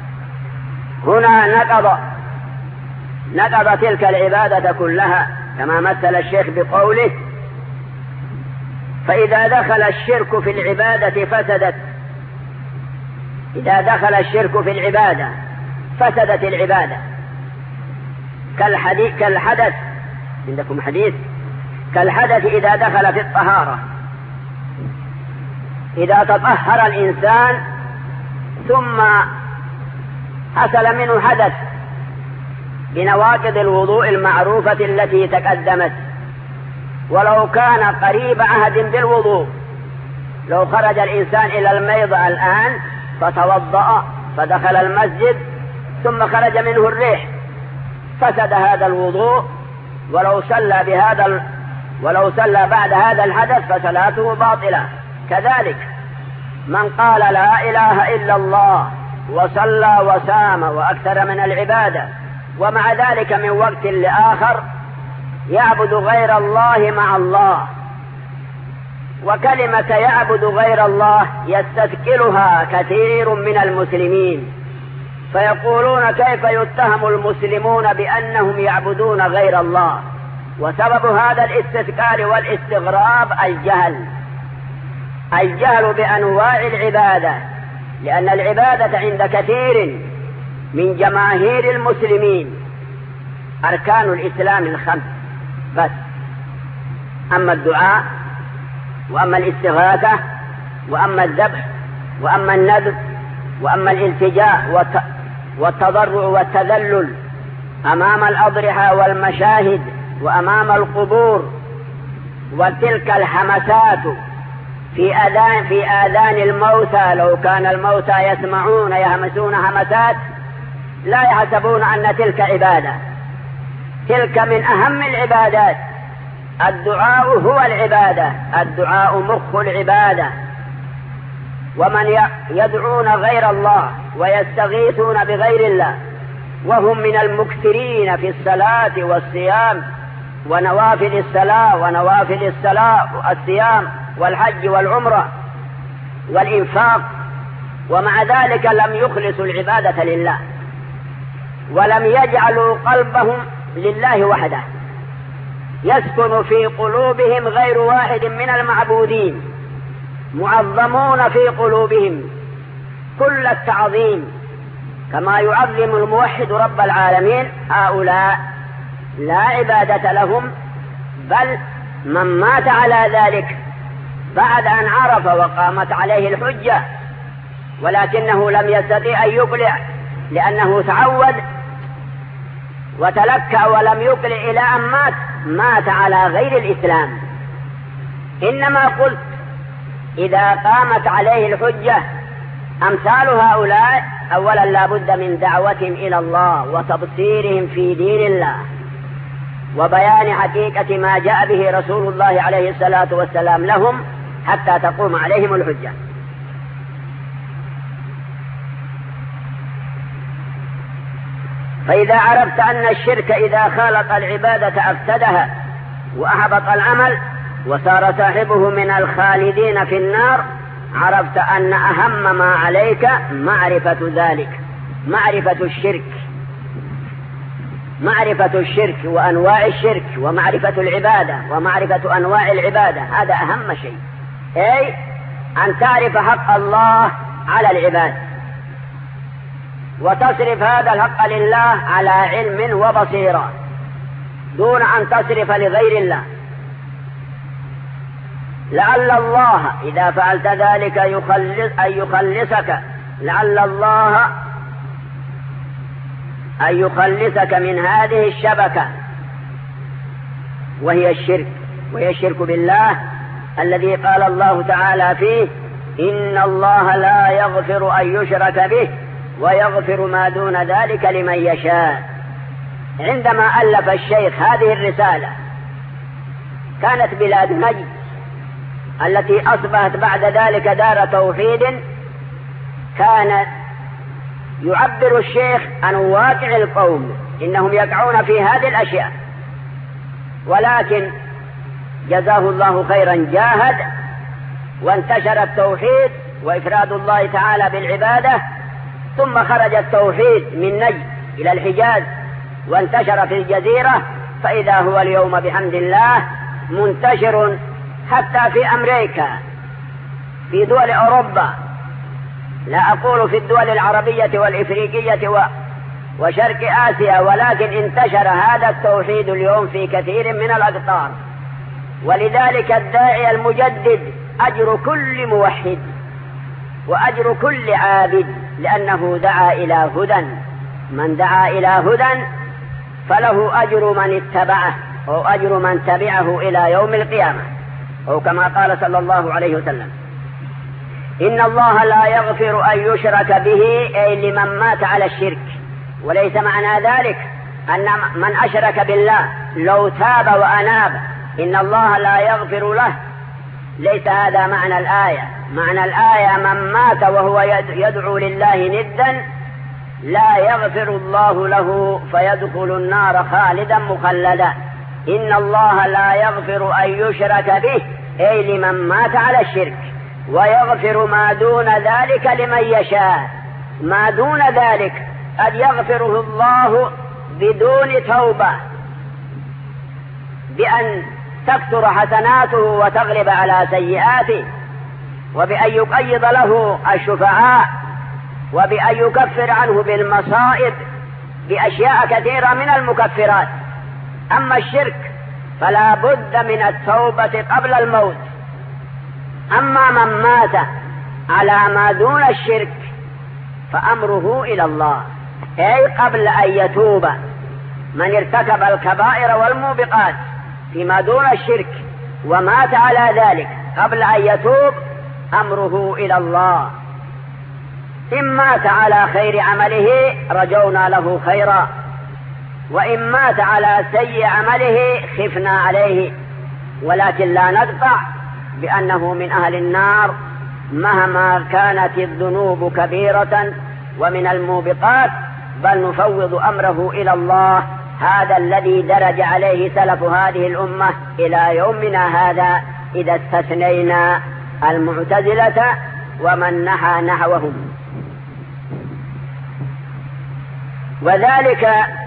Speaker 4: هنا نقض تلك العبادة كلها، كما مثل الشيخ بقوله: فإذا دخل الشرك في العبادة فسدت. إذا دخل الشرك في العبادة فسدت العبادة. كالحدث، عندكم حديث كالحدث إذا دخل في الطهارة. إذا تطهر الإنسان ثم حصل منه حدث بنواقض الوضوء المعروفة التي تقدمت، ولو كان قريب عهد بالوضوء، لو خرج الإنسان إلى الميضة الآن فتوضأ فدخل المسجد ثم خرج منه الريح، فسد هذا الوضوء، ولو صلى بعد هذا الحدث فصلاته باطلة. كذلك من قال لا إله إلا الله وصلى وسام وأكثر من العبادة، ومع ذلك من وقت لآخر يعبد غير الله مع الله، وكلمة يعبد غير الله يستثقلها كثير من المسلمين، فيقولون: كيف يتهم المسلمون بأنهم يعبدون غير الله؟ وسبب هذا الاستثقال والاستغراب الجهل بأنواع العبادة، لأن العبادة عند كثير من جماهير المسلمين أركان الإسلام الخمس بس، أما الدعاء وأما الاستغاثة وأما الذبح وأما النذر وأما الالتجاء والتضرع والتذلل أمام الأضرحة والمشاهد وأمام القبور، وتلك الحمسات في آذان الموتى، لو كان الموتى يسمعون يهمسون همسات لا يحسبون أن تلك عبادة. تلك من أهم العبادات. الدعاء هو العبادة، الدعاء مخ العبادة. ومن يدعون غير الله ويستغيثون بغير الله وهم من المكثرين في الصلاة والصيام ونوافل الصلاة ونوافل الصلاة والصيام والحج والعمرة والإنفاق، ومع ذلك لم يخلصوا العبادة لله ولم يجعلوا قلبهم لله وحده، يسكن في قلوبهم غير واحد من المعبودين، معظمون في قلوبهم كل التعظيم كما يعظم الموحد رب العالمين. هؤلاء لا عبادة لهم، بل من مات على ذلك بعد أن عرف وقامت عليه الحجة ولكنه لم يستطيع أن يقلع لأنه تعود وتلكأ ولم يقلع إلى أن مات على غير الإسلام. إنما قلت إذا قامت عليه الحجة أمثال هؤلاء أولا لا بد من دعوتهم إلى الله وتبصيرهم في دين الله وبيان حقيقة ما جاء به رسول الله عليه الصلاة والسلام لهم حتى تقوم عليهم الحجة. فإذا عرفت أن الشرك إذا خالط العبادة أفسدها وأحبط العمل وصار صاحبه من الخالدين في النار، عرفت أن أهم ما عليك معرفة ذلك، معرفة الشرك وأنواع الشرك ومعرفة العبادة ومعرفة أنواع العبادة، هذا أهم شيء، أي أن تعرف حق الله على العباد وتصرف هذا الحق لله على علم وبصيرة دون أن تصرف لغير الله، لعل الله إذا فعلت ذلك يخلصك، لعل الله أن يخلصك من هذه الشبكة وهي الشرك بالله الذي قال الله تعالى فيه: إن الله لا يغفر أن يشرك به ويغفر ما دون ذلك لمن يشاء. عندما ألف الشيخ هذه الرسالة كانت بلاد نجد التي أصبحت بعد ذلك دار توحيد، كان يعبر الشيخ عن واقع القوم إنهم يقعون في هذه الأشياء، ولكن جزاه الله خيرا جاهد وانتشر التوحيد وإفراد الله تعالى بالعبادة، ثم خرج التوحيد من نجد إلى الحجاز وانتشر في الجزيرة، فإذا هو اليوم بحمد الله منتشر حتى في أمريكا، في دول أوروبا، لا أقول في الدول العربية والإفريقية وشرق آسيا، ولكن انتشر هذا التوحيد اليوم في كثير من الأقطار. ولذلك الداعي المجدد أجر كل موحد وأجر كل عابد، لأنه دعا إلى هدى، من دعا إلى هدى فله أجر من اتبعه أو أجر من تبعه إلى يوم القيامة، أو كما قال صلى الله عليه وسلم: إن الله لا يغفر أن يشرك به، أي لمن مات على الشرك. وليس معنى ذلك أن من أشرك بالله لو تاب وأناب إن الله لا يغفر له، ليس هذا معنى الآية. معنى الآية من مات وهو يدعو لله ندا لا يغفر الله له فيدخل النار خالدا مخلدا. إن الله لا يغفر أن يشرك به، أي لمن مات على الشرك، ويغفر ما دون ذلك لمن يشاء. ما دون ذلك قد يغفره الله بدون توبة، بأن تكثر حسناته وتغلب على سيئاته، وبأن يقيض له الشفعاء، وبأن يكفر عنه بالمصائب بأشياء كثيرة من المكفرات. أما الشرك فلا بد من التوبة قبل الموت. أما من مات على ما دون الشرك فأمره إلى الله، أي قبل أن يتوب. من ارتكب الكبائر والموبقات فيما دون الشرك ومات على ذلك قبل أن يتوب أمره إلى الله. إن مات على خير عمله رجونا له خيرا، وإن مات على سيء عمله خفنا عليه، ولكن لا نقطع بأنه من أهل النار مهما كانت الذنوب كبيرة ومن الموبقات، بل نفوض أمره إلى الله. هذا الذي درج عليه سلف هذه الأمة إلى يومنا هذا، إذا استثنينا المعتزلة ومن نحى نحوهم. وذلك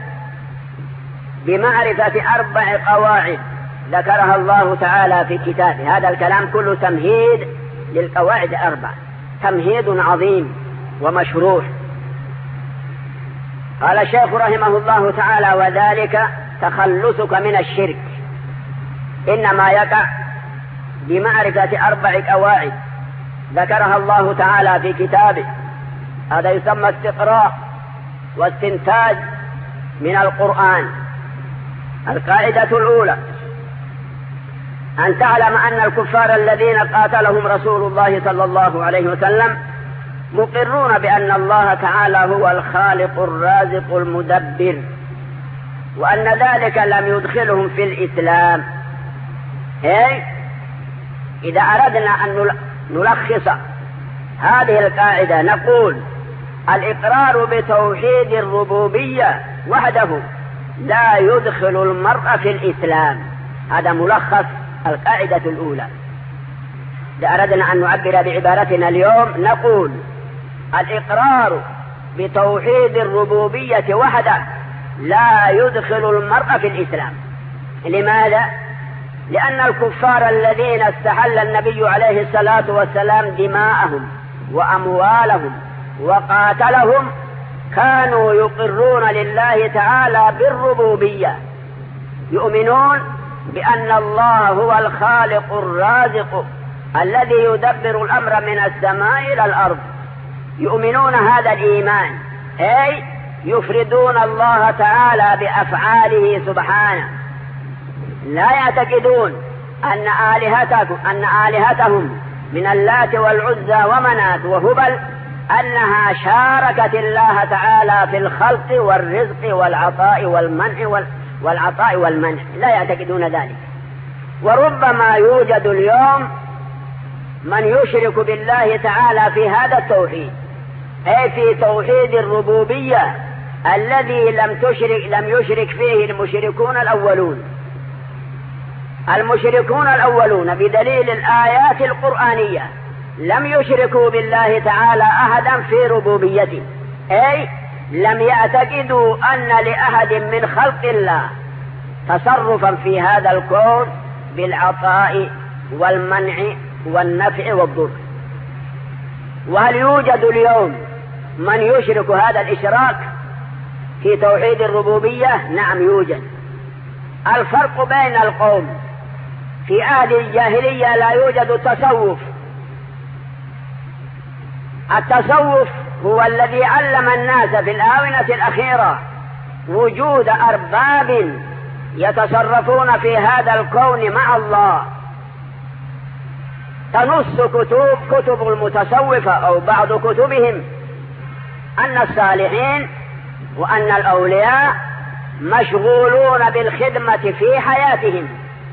Speaker 4: بمعرفة 4 قواعد ذكرها الله تعالى في كتابه. هذا الكلام كله تمهيد للقواعد 4، تمهيد عظيم ومشروع. قال الشيخ رحمه الله تعالى: وذلك تخلصك من الشرك إنما يقع بمعرفة 4 قواعد ذكرها الله تعالى في كتابه. هذا يسمى استقراء واستنتاج من القرآن. القاعدة الأولى: أن تعلم أن الكفار الذين قاتلهم رسول الله صلى الله عليه وسلم مقرون بأن الله تعالى هو الخالق الرازق المدبر، وأن ذلك لم يدخلهم في الإسلام. إذا أردنا أن نلخص هذه القاعدة نقول: الإقرار بتوحيد الربوبية وحده لا يدخل المرء في الإسلام. هذا ملخص القاعدة الأولى. إذا أردنا أن نعبر بعبارتنا اليوم نقول: الإقرار بتوحيد الربوبية وحده لا يدخل المرء في الإسلام. لماذا؟ لأن الكفار الذين استحل النبي عليه الصلاة والسلام دماءهم وأموالهم وقاتلهم كانوا يقرون لله تعالى بالربوبية، يؤمنون بأن الله هو الخالق الرازق الذي يدبر الأمر من السماء إلى الأرض. يؤمنون هذا الإيمان، أي يفردون الله تعالى بأفعاله سبحانه. لا يعتقدون أن آلهتهم من اللات والعزى ومنات وهبل أنها شاركت الله تعالى في الخلق والرزق والعطاء والمنع. لا يعتقدون ذلك. وربما يوجد اليوم من يشرك بالله تعالى في هذا التوحيد، أي في توحيد الربوبية الذي لم يشرك فيه المشركون الأولون. المشركون الأولون بدليل الآيات القرآنية لم يشركوا بالله تعالى أحدا في ربوبيته، أي لم يعتقدوا أن لأحد من خلق الله تصرفا في هذا الكون بالعطاء والمنع والنفع والضر. وهل يوجد اليوم من يشرك هذا الإشراك في توحيد الربوبية؟ نعم يوجد. الفرق بين القوم: في عهد الجاهلية لا يوجد التصوف. التصوف هو الذي علم الناس في الآونة الأخيرة وجود أرباب يتصرفون في هذا الكون مع الله. تنص كتب المتصوفة أو بعض كتبهم أن الصالحين وأن الأولياء مشغولون بالخدمة في حياتهم،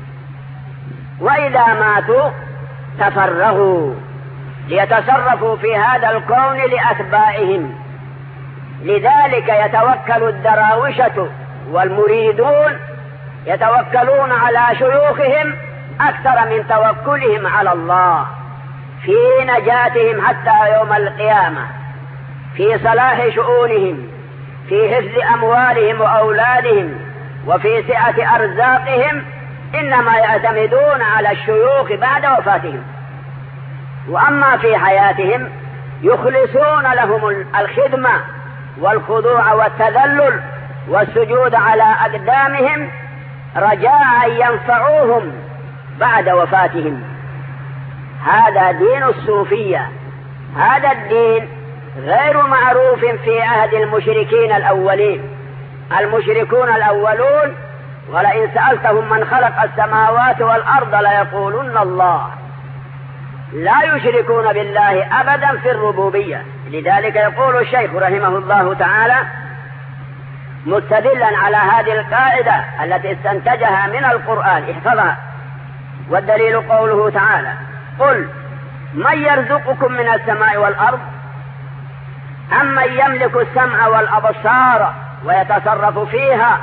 Speaker 4: وإذا ماتوا تفرغوا ليتصرفوا في هذا الكون لأتباعهم. لذلك يتوكل الدراوشة والمريدون يتوكلون على شيوخهم أكثر من توكلهم على الله في نجاتهم حتى يوم القيامة، في صلاح شؤونهم، في حفظ أموالهم وأولادهم، وفي سعة أرزاقهم. إنما يعتمدون على الشيوخ بعد وفاتهم. وأما في حياتهم يخلصون لهم الخدمة والخضوع والتذلل والسجود على أقدامهم رجاء أن ينفعوهم بعد وفاتهم. هذا دين الصوفية. هذا الدين غير معروف في عهد المشركين الأولين. المشركون الأولون ولئن سألتهم من خلق السماوات والأرض ليقولن الله. لا يشركون بالله أبدا في الربوبية. لذلك يقول الشيخ رحمه الله تعالى مستدلا على هذه القاعدة التي استنتجها من القرآن، احفظها: والدليل قوله تعالى: قل من يرزقكم من السماء والأرض أمن يملك السمع والأبصار ويتصرف فيها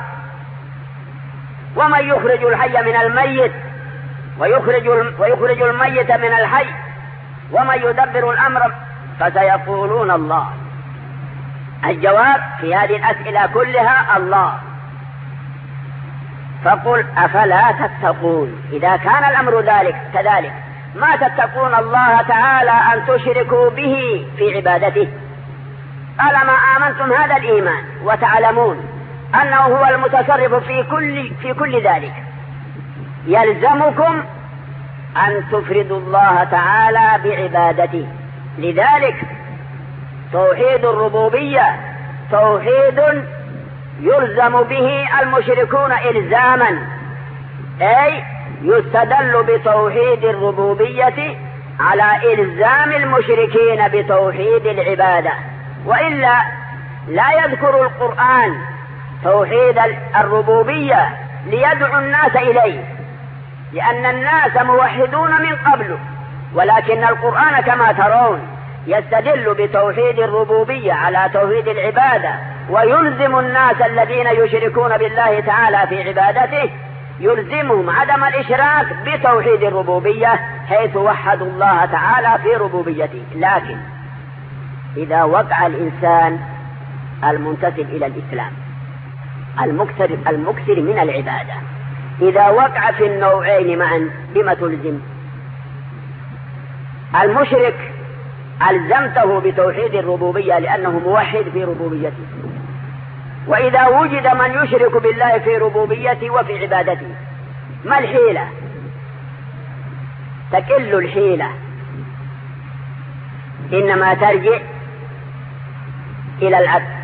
Speaker 4: ومن يخرج الحي من الميت ويخرج الميت من الحي ومن يدبر الأمر فسيقولون الله. الجواب في هذه الأسئلة كلها الله. فقل أفلا تتقون؟ إذا كان الأمر كذلك ما تتقون الله تعالى أن تشركوا به في عبادته؟ طالما آمنتم هذا الإيمان وتعلمون أنه هو المتصرف في كل ذلك يلزمكم أن تفردوا الله تعالى بعبادته. لذلك توحيد الربوبية توحيد يلزم به المشركون إلزاما، أي يستدل بتوحيد الربوبية على إلزام المشركين بتوحيد العبادة، وإلا لا يذكر القرآن توحيد الربوبية ليدعو الناس إليه، لأن الناس موحدون من قبل، ولكن القرآن كما ترون يستدل بتوحيد الربوبية على توحيد العبادة، ويلزم الناس الذين يشركون بالله تعالى في عبادته يلزمهم عدم الإشراك بتوحيد الربوبية حيث وحدوا الله تعالى في ربوبيته. لكن إذا وقع الإنسان المنتسب إلى الإسلام المكثر من العبادة، إذا وقع في النوعين معا بما تلزم؟ المشرك ألزمته بتوحيد الربوبية لأنه موحد في ربوبيته، وإذا وجد من يشرك بالله في ربوبيته وفي عبادته ما الحيلة؟ تكل الحيلة، إنما ترجع إلى العبد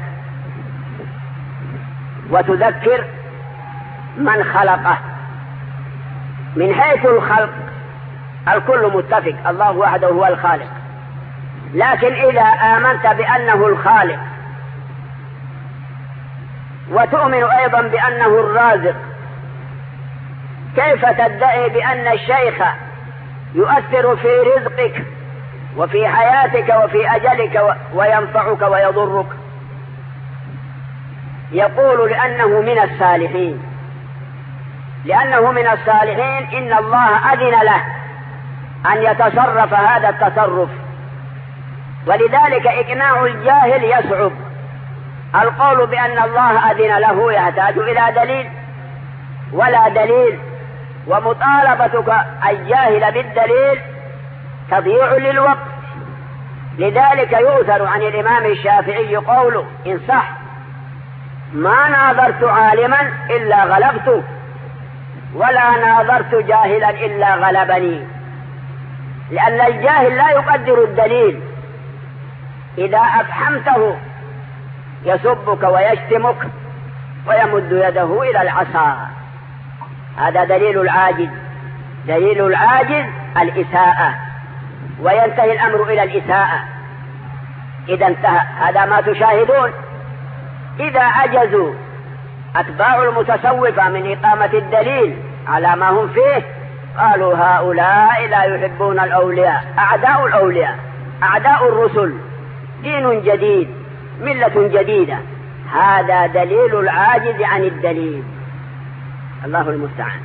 Speaker 4: وتذكر من خلقه. من حيث الخلق الكل متفق، الله وحده هو الخالق، لكن إذا آمنت بأنه الخالق وتؤمن أيضا بأنه الرازق، كيف تدعي بأن الشيخ يؤثر في رزقك وفي حياتك وفي أجلك وينفعك ويضرك؟ يقول لأنه من الصالحين، لأنه من الصالحين إن الله أذن له أن يتصرف هذا التصرف، ولذلك إقناع الجاهل يصعب. القول بأن الله أذن له يحتاج إلى دليل، ولا دليل، ومطالبتك الجاهل بالدليل تضييع للوقت. لذلك يؤثر عن الإمام الشافعي قوله إن صح: ما ناظرت عالما إلا غلبته، ولا ناظرت جاهلا إلا غلبني. لأن الجاهل لا يقدر الدليل، إذا أفحمته يسبك ويشتمك ويمد يده إلى العصا. هذا دليل العاجز. دليل العاجز الإساءة، وينتهي الأمر إلى الإساءة إذا انتهى. هذا ما تشاهدون. إذا عجزوا أتباع المتصوفة من إقامة الدليل على ما هم فيه قالوا هؤلاء لا يحبون الأولياء، أعداء الأولياء، أعداء الرسل، دين جديد، ملة جديدة. هذا دليل العاجز عن الدليل، الله المستعان.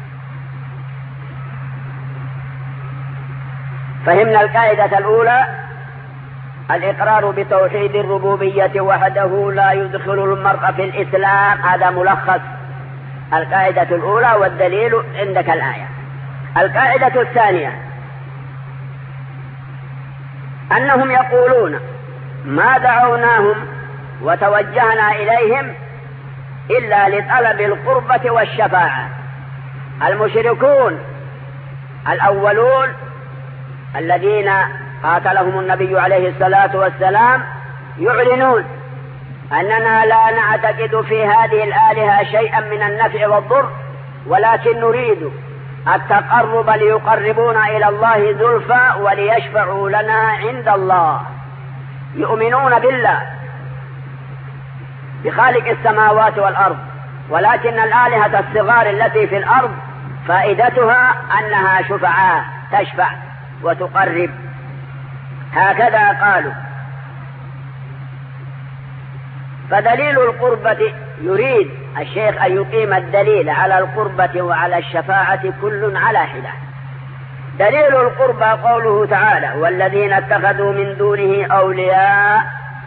Speaker 4: فهمنا القاعدة الأولى: الإقرار بتوحيد الربوبية وحده لا يدخل المرء في الإسلام. هذا ملخص القاعدة الأولى، والدليل عندك الآية. القاعدة الثانية أنهم يقولون ما دعوناهم وتوجهنا إليهم إلا لطلب القربة والشفاعة. المشركون الأولون الذين قاتلهم النبي عليه الصلاة والسلام يعلنون أننا لا نعتقد في هذه الآلهة شيئا من النفع والضر، ولكن نريد التقرب ليقربونا إلى الله زلفى وليشفعوا لنا عند الله. يؤمنون بالله بخالق السماوات والأرض، ولكن الآلهة الصغار التي في الأرض فائدتها أنها شفعاء، تشفع وتقرب، هكذا قالوا. فدليل القربة يريد الشيخ أن يقيم الدليل على القربة وعلى الشفاعة كل على حدة. دليل القربة قوله تعالى: والذين اتخذوا من دونه أولياء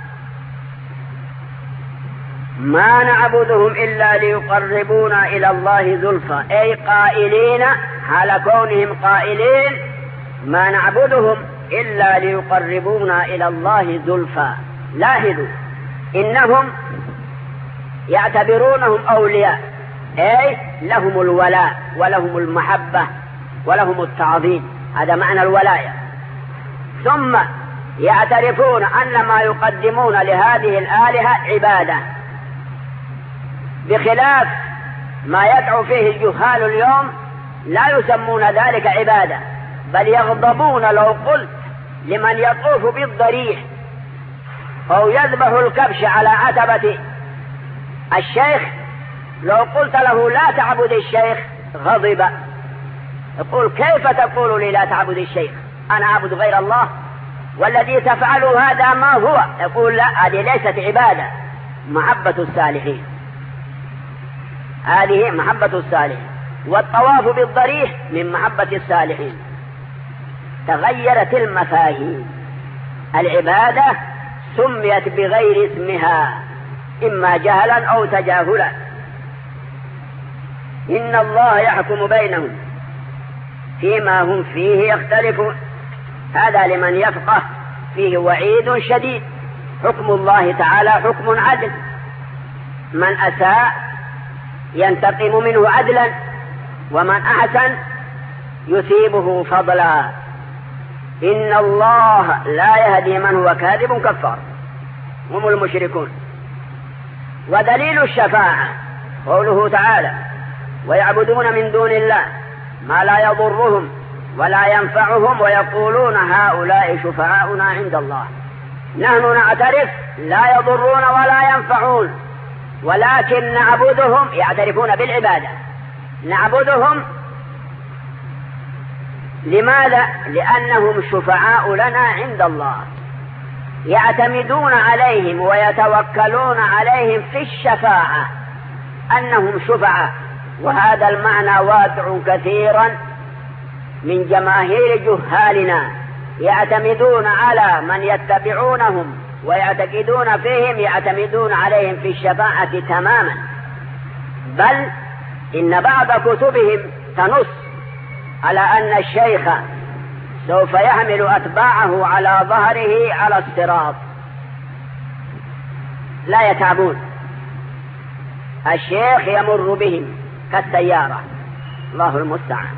Speaker 4: ما نعبدهم إلا ليقربونا إلى الله زلفى، أي قائلين حال كونهم قائلين ما نعبدهم إلا ليقربونا إلى الله زلفى. لاحظوا إنهم يعتبرونهم أولياء، أي لهم الولاء ولهم المحبة ولهم التعظيم، هذا معنى الولاية. ثم يعترفون أن ما يقدمون لهذه الآلهة عبادة، بخلاف ما يدعو فيه الجهال اليوم لا يسمون ذلك عبادة، بل يغضبون لو قلت لمن يطوف بالضريح أو يذبح الكبش على عتبة الشيخ، لو قلت له لا تعبد الشيخ غضب، يقول كيف تقول لي لا تعبد الشيخ، أنا أعبد غير الله، والذي تفعل هذا ما هو؟ يقول لا، هذه ليست عبادة، محبة الصالحين، هذه محبة الصالحين. والطواف بالضريح من محبة الصالحين. تغيرت المفاهيم، العبادة سميت بغير اسمها إما جهلا أو تجاهلا. إن الله يحكم بينهم فيما هم فيه يختلفون، هذا لمن يفقه فيه وعيد شديد. حكم الله تعالى حكم عدل، من أساء ينتقم منه عدلا، ومن أحسن يثيبه فضلا. إن الله لا يهدي من هو كاذب كفار، هم المشركون. ودليل الشفاعة قوله تعالى ويعبدون من دون الله ما لا يضرهم ولا ينفعهم ويقولون هؤلاء شفعاؤنا عند الله. نحن نعترف لا يضرون ولا ينفعون، ولكن نعبدهم، يعترفون بالعبادة، نعبدهم لماذا؟ لأنهم شفعاء لنا عند الله، يعتمدون عليهم ويتوكلون عليهم في الشفاعة أنهم شفعاء. وهذا المعنى واسع كثيرا من جماهير جهالنا، يعتمدون على من يتبعونهم ويعتقدون فيهم، يعتمدون عليهم في الشفاعة تماما، بل إن بعض كتبهم تنص على أن الشيخ سوف يحمل أتباعه على ظهره على الصراط، لا يتعبون، الشيخ يمر بهم كالسيارة، الله المستعان.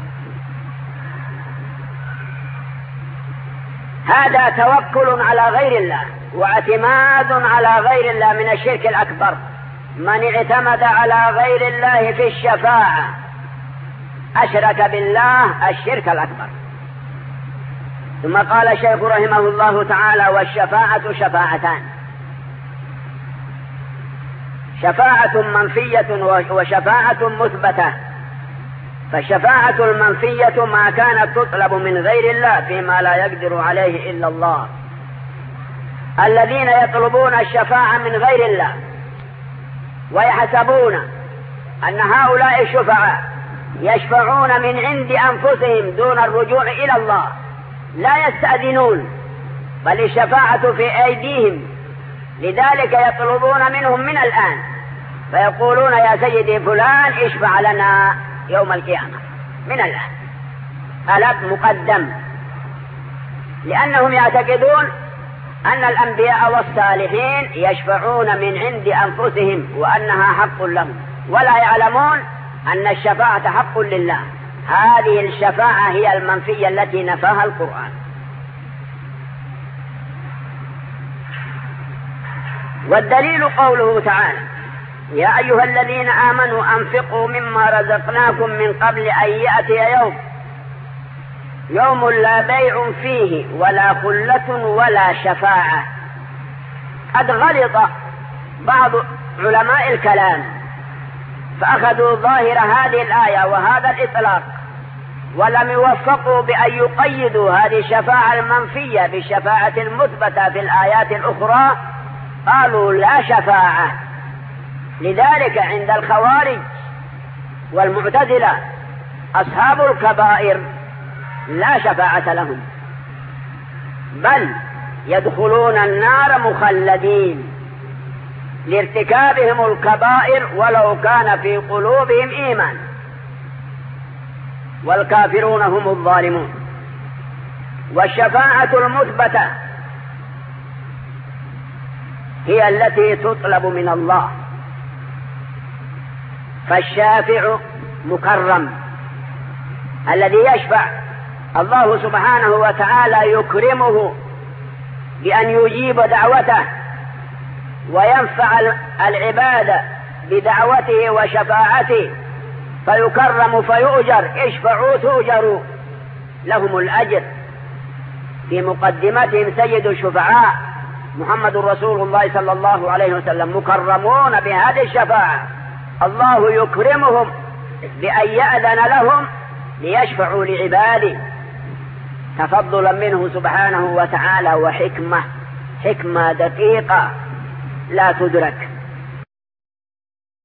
Speaker 4: هذا توكل على غير الله واعتماد على غير الله من الشرك الأكبر. من اعتمد على غير الله في الشفاعة أشرك بالله الشرك الأكبر. ثم قال الشيخ رحمه الله تعالى والشفاعة شفاعتان، شفاعة منفية وشفاعة مثبتة. فالشفاعة المنفية ما كانت تطلب من غير الله فيما لا يقدر عليه إلا الله. الذين يطلبون الشفاعة من غير الله ويحسبون أن هؤلاء الشفعاء يشفعون من عند أنفسهم دون الرجوع إلى الله، لا يستأذنون، بل الشفاعة في أيديهم، لذلك يطلبون منهم من الآن، فيقولون يا سيدي فلان اشفع لنا يوم القيامة من الآن، طلب مقدم، لأنهم يعتقدون أن الأنبياء والصالحين يشفعون من عند أنفسهم وأنها حق لهم، ولا يعلمون أن الشفاعة حق لله. هذه الشفاعة هي المنفية التي نفاها القرآن. والدليل قوله تعالى يا أيها الذين آمنوا أنفقوا مما رزقناكم من قبل أن يأتي يوم لا بيع فيه ولا خلة ولا شفاعة. قد غلط بعض علماء الكلام فأخذوا ظاهر هذه الآية وهذا الإطلاق، ولم يوفقوا بأن يقيدوا هذه الشفاعة المنفية بالشفاعة المثبتة في الآيات الأخرى، قالوا لا شفاعة. لذلك عند الخوارج والمعتزلة أصحاب الكبائر لا شفاعة لهم، بل يدخلون النار مخلدين لارتكابهم الكبائر ولو كان في قلوبهم إيمان، والكافرون هم الظالمون. والشفاعة المثبتة هي التي تطلب من الله، فالشافع مكرم الذي يشفع الله سبحانه وتعالى يكرمه بأن يجيب دعوته وينفع العباد بدعوته وشفاعته، فيكرم فيؤجر، اشفعوا تؤجروا، لهم الأجر. في مقدمتهم سيد الشفعاء محمد رسول الله صلى الله عليه وسلم، مكرمون بهذه الشفاعة، الله يكرمهم بأن يأذن لهم ليشفعوا لعباده تفضلا منه سبحانه وتعالى، وحكمة، حكمة دقيقة لا تدرك.